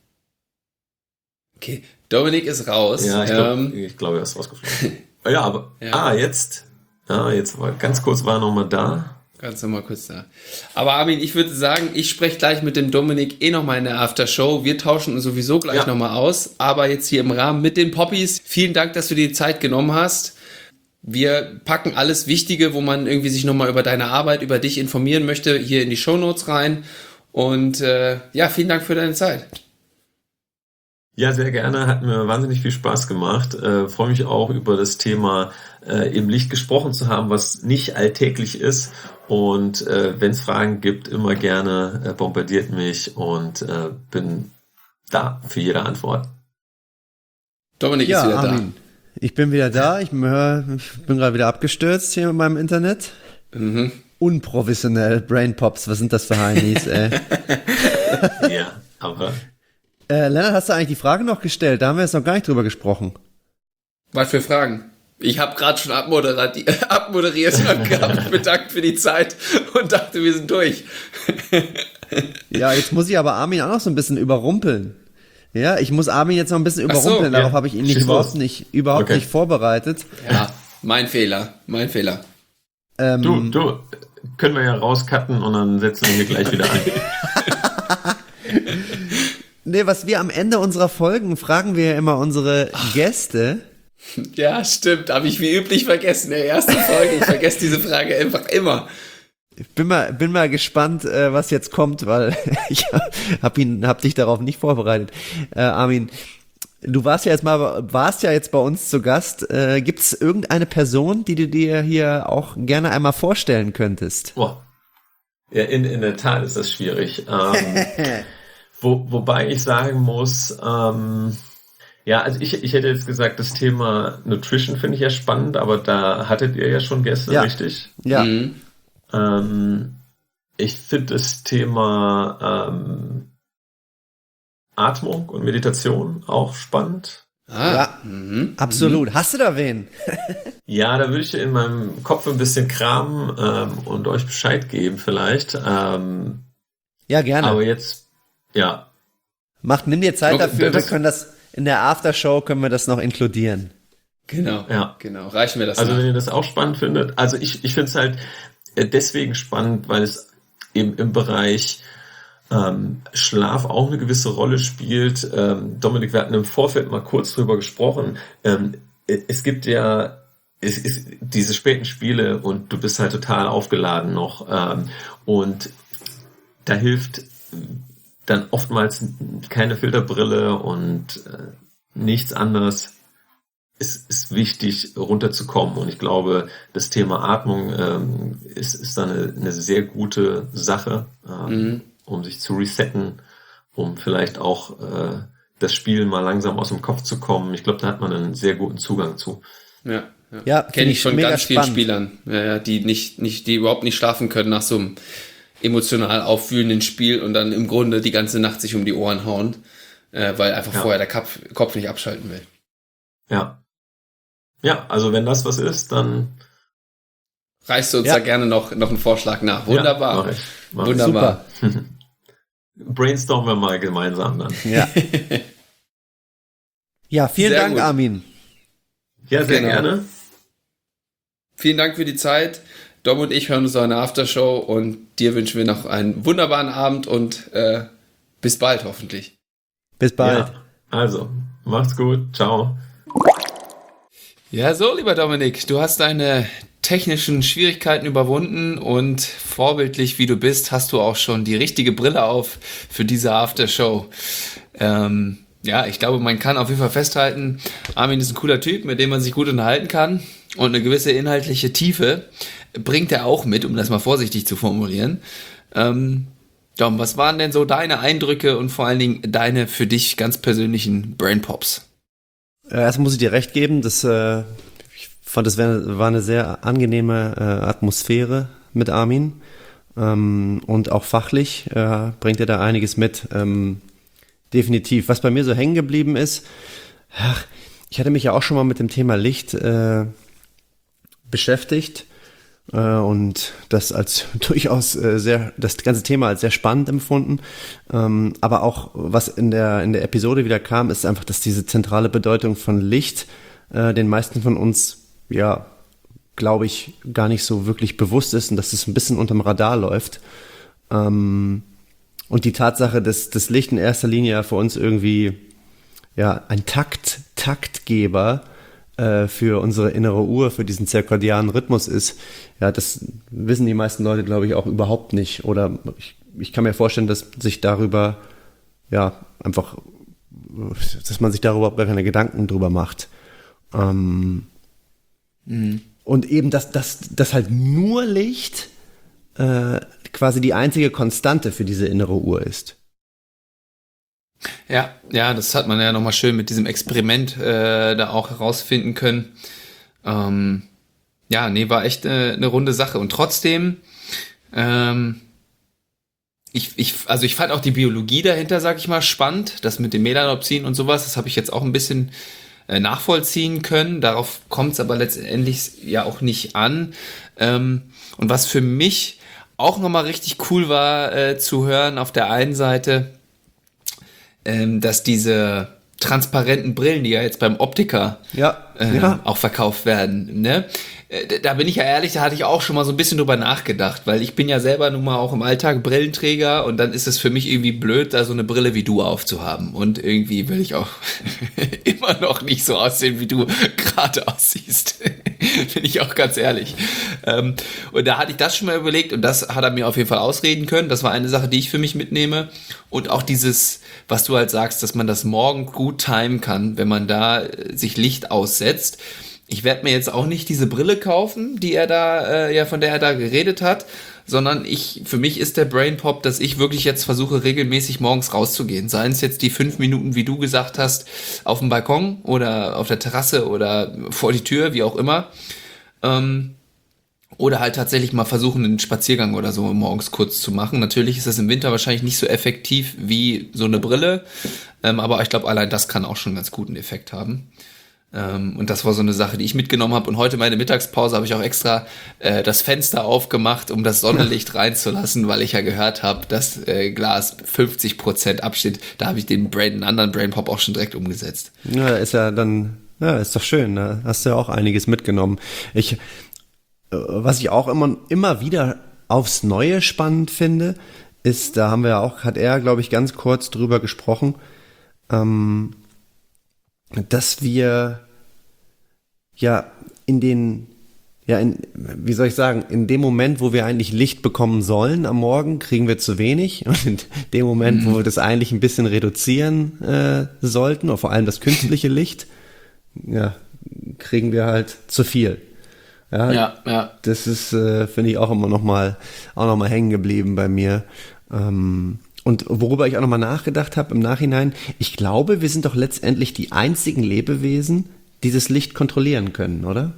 Okay, Dominik ist raus. Ja, ich glaube, er ist rausgeflogen. Ja, aber jetzt war ganz kurz war er noch mal da. Ganz nochmal kurz da. Aber Armin, ich würde sagen, ich spreche gleich mit dem Dominik nochmal in der Aftershow. Wir tauschen uns sowieso gleich nochmal aus. Aber jetzt hier im Rahmen mit den Poppies. Vielen Dank, dass du dir die Zeit genommen hast. Wir packen alles Wichtige, wo man irgendwie sich nochmal über deine Arbeit, über dich informieren möchte, hier in die Shownotes rein. Und vielen Dank für deine Zeit. Ja, sehr gerne. Hat mir wahnsinnig viel Spaß gemacht. Freue mich auch über das Thema im Licht gesprochen zu haben, was nicht alltäglich ist. Und wenn es Fragen gibt, immer gerne bombardiert mich und bin da für jede Antwort. Dominik ist wieder Armin. Ich bin wieder da. Ich bin gerade wieder abgestürzt hier mit meinem Internet. Mhm. Unprofessionell. Brainpops. Was sind das für Heinis, ey? Ja, aber... Lennart, hast du eigentlich die Frage noch gestellt? Da haben wir jetzt noch gar nicht drüber gesprochen. Was für Fragen? Ich habe gerade schon abmoderiert und habe mich bedankt für die Zeit und dachte, wir sind durch. Ja, jetzt muss ich aber Armin auch noch so ein bisschen überrumpeln. Ja, ich muss Armin jetzt noch ein bisschen überrumpeln. Darauf habe ich ihn überhaupt nicht vorbereitet. Ja, mein Fehler. Du, können wir ja rauscutten und dann setzen wir hier gleich wieder ein. Nee, was wir am Ende unserer Folgen fragen wir ja immer unsere Gäste. Ja, stimmt. Habe ich wie üblich vergessen. In der ersten Folge. Ich vergesse diese Frage einfach immer. Ich bin mal gespannt, was jetzt kommt, weil ich hab dich darauf nicht vorbereitet. Armin, du warst ja jetzt bei uns zu Gast. Gibt es irgendeine Person, die du dir hier auch gerne einmal vorstellen könntest? Boah. Ja, in der Tat ist das schwierig. Wobei ich sagen muss, also ich hätte jetzt gesagt, das Thema Nutrition finde ich ja spannend, aber da hattet ihr ja schon Gäste, richtig? Ja. Ich finde das Thema Atmung und Meditation auch spannend. Absolut. Hast du da wen? Ja, da würde ich in meinem Kopf ein bisschen kramen und euch Bescheid geben vielleicht. Ja, gerne. Aber jetzt ja. Nimm dir Zeit dafür, wir können das in der Aftershow können wir das noch inkludieren. Genau. Ja. Genau. Reichen wir das. Also wenn ihr das auch spannend findet, also ich finde es halt deswegen spannend, weil es eben im Bereich Schlaf auch eine gewisse Rolle spielt. Dominik, wir hatten im Vorfeld mal kurz drüber gesprochen. Es gibt ja diese späten Spiele und du bist halt total aufgeladen noch. Und da hilft dann oftmals keine Filterbrille und nichts anderes. Es ist wichtig, runterzukommen. Und ich glaube, das Thema Atmung ist dann eine sehr gute Sache, um sich zu resetten, um vielleicht auch das Spiel mal langsam aus dem Kopf zu kommen. Ich glaube, da hat man einen sehr guten Zugang zu. Ja, kenne ich von ganz vielen Spielern, die überhaupt nicht schlafen können nach so einem emotional aufwühlenden Spiel und dann im Grunde die ganze Nacht sich um die Ohren hauen, weil einfach vorher der Kopf nicht abschalten will. Ja, also wenn das was ist, dann reichst du uns da gerne noch einen Vorschlag nach. Wunderbar. Ja, mach ich. Wunderbar. Brainstormen wir mal gemeinsam dann. Ja. Ja, vielen Sehr Dank, gut. Armin. Ja, sehr gerne. Vielen Dank für die Zeit. Dom und ich hören uns noch in der Aftershow und dir wünschen wir noch einen wunderbaren Abend und bis bald hoffentlich. Bis bald. Ja, also, macht's gut. Ciao. Ja, so, lieber Dominik, du hast deine technischen Schwierigkeiten überwunden und vorbildlich wie du bist, hast du auch schon die richtige Brille auf für diese Aftershow. Ja, ich glaube, man kann auf jeden Fall festhalten, Armin ist ein cooler Typ, mit dem man sich gut unterhalten kann und eine gewisse inhaltliche Tiefe bringt er auch mit, um das mal vorsichtig zu formulieren. Dom, was waren denn so deine Eindrücke und vor allen Dingen deine für dich ganz persönlichen Brain Pops? Erst muss ich dir recht geben, ich fand, es war eine sehr angenehme Atmosphäre mit Armin und auch fachlich bringt er da einiges mit. Definitiv. Was bei mir so hängen geblieben ist, ich hatte mich ja auch schon mal mit dem Thema Licht beschäftigt und das als durchaus das ganze Thema als sehr spannend empfunden. Aber auch, was in der Episode wieder kam, ist einfach, dass diese zentrale Bedeutung von Licht den meisten von uns, ja, glaube ich, gar nicht so wirklich bewusst ist und dass es ein bisschen unterm Radar läuft. Und die Tatsache, dass das Licht in erster Linie ja für uns irgendwie ja ein Taktgeber für unsere innere Uhr, für diesen zirkadianen Rhythmus ist, ja, das wissen die meisten Leute, glaube ich, auch überhaupt nicht. Oder ich kann mir vorstellen, dass sich darüber, ja, einfach, dass man sich darüber überhaupt gar keine Gedanken drüber macht. Und eben, dass halt nur Licht quasi die einzige Konstante für diese innere Uhr ist. Ja, das hat man ja nochmal schön mit diesem Experiment da auch herausfinden können. War echt eine runde Sache. Und trotzdem, ich fand auch die Biologie dahinter, sag ich mal, spannend. Das mit dem Melanopsin und sowas, das habe ich jetzt auch ein bisschen nachvollziehen können. Darauf kommt es aber letztendlich ja auch nicht an. Und was für mich auch nochmal richtig cool war zu hören, auf der einen Seite, dass diese transparenten Brillen, die ja jetzt beim Optiker auch verkauft werden, ne? Da bin ich ja ehrlich, da hatte ich auch schon mal so ein bisschen drüber nachgedacht, weil ich bin ja selber nun mal auch im Alltag Brillenträger und dann ist es für mich irgendwie blöd, da so eine Brille wie du aufzuhaben und irgendwie will ich auch immer noch nicht so aussehen, wie du gerade aussiehst. Bin ich auch ganz ehrlich. Und da hatte ich das schon mal überlegt und das hat er mir auf jeden Fall ausreden können. Das war eine Sache, die ich für mich mitnehme und auch dieses, was du halt sagst, dass man das morgen gut timen kann, wenn man da sich Licht aussetzt. Ich werde mir jetzt auch nicht diese Brille kaufen, die er da, von der er da geredet hat, sondern für mich ist der Brain Pop, dass ich wirklich jetzt versuche, regelmäßig morgens rauszugehen. Seien es jetzt die 5 Minuten, wie du gesagt hast, auf dem Balkon oder auf der Terrasse oder vor die Tür, wie auch immer. Oder halt tatsächlich mal versuchen, einen Spaziergang oder so morgens kurz zu machen. Natürlich ist das im Winter wahrscheinlich nicht so effektiv wie so eine Brille, aber ich glaube, allein das kann auch schon einen ganz guten Effekt haben. Und das war so eine Sache, die ich mitgenommen habe. Und heute meine Mittagspause habe ich auch extra das Fenster aufgemacht, um das Sonnenlicht reinzulassen, weil ich ja gehört habe, dass Glas 50% absteht. Da habe ich einen anderen Brain Pop auch schon direkt umgesetzt. Ja, ist doch schön. Da hast du ja auch einiges mitgenommen. Was ich auch immer wieder aufs Neue spannend finde, ist, hat er, glaube ich, ganz kurz drüber gesprochen, dass wir in dem Moment, wo wir eigentlich Licht bekommen sollen am Morgen, kriegen wir zu wenig. Und in dem Moment, wo wir das eigentlich ein bisschen reduzieren sollten, oder vor allem das künstliche Licht, kriegen wir halt zu viel. Ja. Das ist, finde ich, auch immer noch mal hängen geblieben bei mir. Und worüber ich auch nochmal nachgedacht habe im Nachhinein, ich glaube, wir sind doch letztendlich die einzigen Lebewesen, die das Licht kontrollieren können, oder?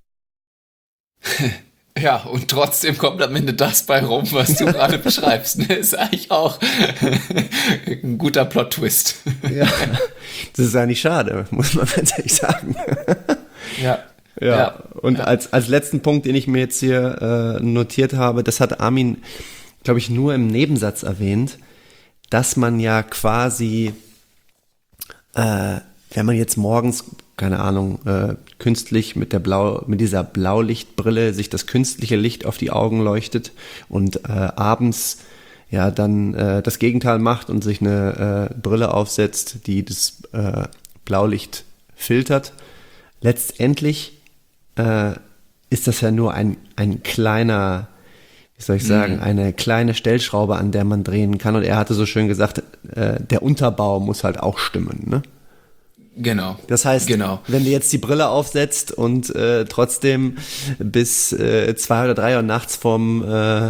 Ja, und trotzdem kommt am Ende das bei rum, was du gerade beschreibst. Ne? Ist eigentlich auch ein guter Plot-Twist. Ja, das ist eigentlich schade, muss man ganz ehrlich sagen. Ja. Und als letzten Punkt, den ich mir jetzt hier notiert habe, das hat Armin, glaube ich, nur im Nebensatz erwähnt, dass man ja quasi, wenn man jetzt morgens keine Ahnung, künstlich mit dieser Blaulichtbrille sich das künstliche Licht auf die Augen leuchtet und abends ja dann das Gegenteil macht und sich eine Brille aufsetzt, die das Blaulicht filtert. Letztendlich ist das ja nur ein kleiner, wie soll ich sagen, eine kleine Stellschraube, an der man drehen kann. Und er hatte so schön gesagt, der Unterbau muss halt auch stimmen, ne? Genau. Das heißt, wenn du jetzt die Brille aufsetzt und trotzdem bis 2 oder 3 Uhr nachts vorm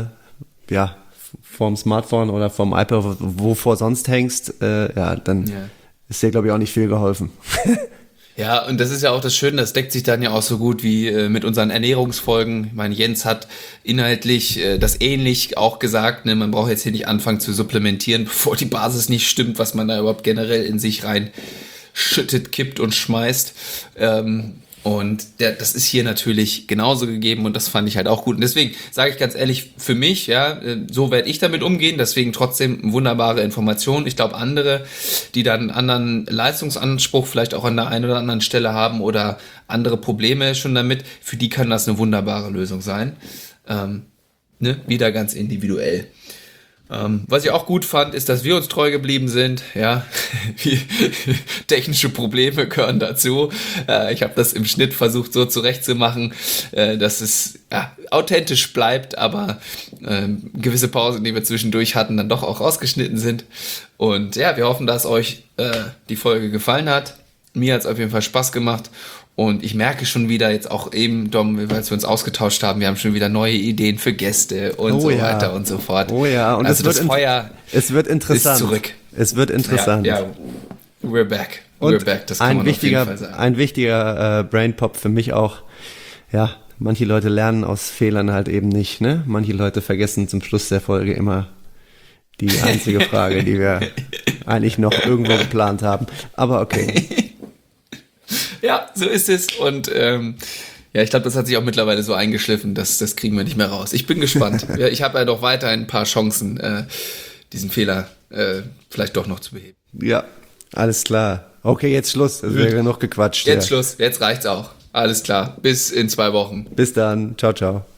Smartphone oder vom iPad, wovor sonst hängst, dann ist dir, glaube ich, auch nicht viel geholfen. Ja, und das ist ja auch das Schöne, das deckt sich dann ja auch so gut wie mit unseren Ernährungsfolgen. Ich meine, Jens hat inhaltlich das ähnlich auch gesagt, ne? Man braucht jetzt hier nicht anfangen zu supplementieren, bevor die Basis nicht stimmt, was man da überhaupt generell in sich rein schüttet, kippt und schmeißt. Und das ist hier natürlich genauso gegeben und das fand ich halt auch gut. Und deswegen sage ich ganz ehrlich, für mich, ja, so werde ich damit umgehen. Deswegen trotzdem wunderbare Informationen. Ich glaube, andere, die dann einen anderen Leistungsanspruch vielleicht auch an der einen oder anderen Stelle haben oder andere Probleme schon damit, für die kann das eine wunderbare Lösung sein. Wieder ganz individuell. Was ich auch gut fand, ist, dass wir uns treu geblieben sind. Ja, technische Probleme gehören dazu. Ich habe das im Schnitt versucht so zurechtzumachen, dass es authentisch bleibt, aber gewisse Pausen, die wir zwischendurch hatten, dann doch auch rausgeschnitten sind. Und ja, wir hoffen, dass euch die Folge gefallen hat. Mir hat es auf jeden Fall Spaß gemacht. Und ich merke schon wieder jetzt auch eben, Dom, als wir uns ausgetauscht haben, wir haben schon wieder neue Ideen für Gäste und weiter und so fort. Oh ja, und also das Feuer es wird interessant. Ist zurück. Es wird interessant. Ja, we're back. Und we're back, das kann man auf jeden Fall sagen. Ein wichtiger Brainpop für mich auch, ja, manche Leute lernen aus Fehlern halt eben nicht, ne? Manche Leute vergessen zum Schluss der Folge immer die einzige Frage, die wir eigentlich noch irgendwo geplant haben. Aber okay. Ja, so ist es und ich glaube, das hat sich auch mittlerweile so eingeschliffen, das kriegen wir nicht mehr raus. Ich bin gespannt. Ja, ich habe ja doch weiterhin ein paar Chancen, diesen Fehler vielleicht doch noch zu beheben. Ja, alles klar. Okay, jetzt Schluss. Es wäre genug gequatscht. Jetzt Schluss, jetzt reicht's auch. Alles klar, bis in 2 Wochen. Bis dann. Ciao, ciao.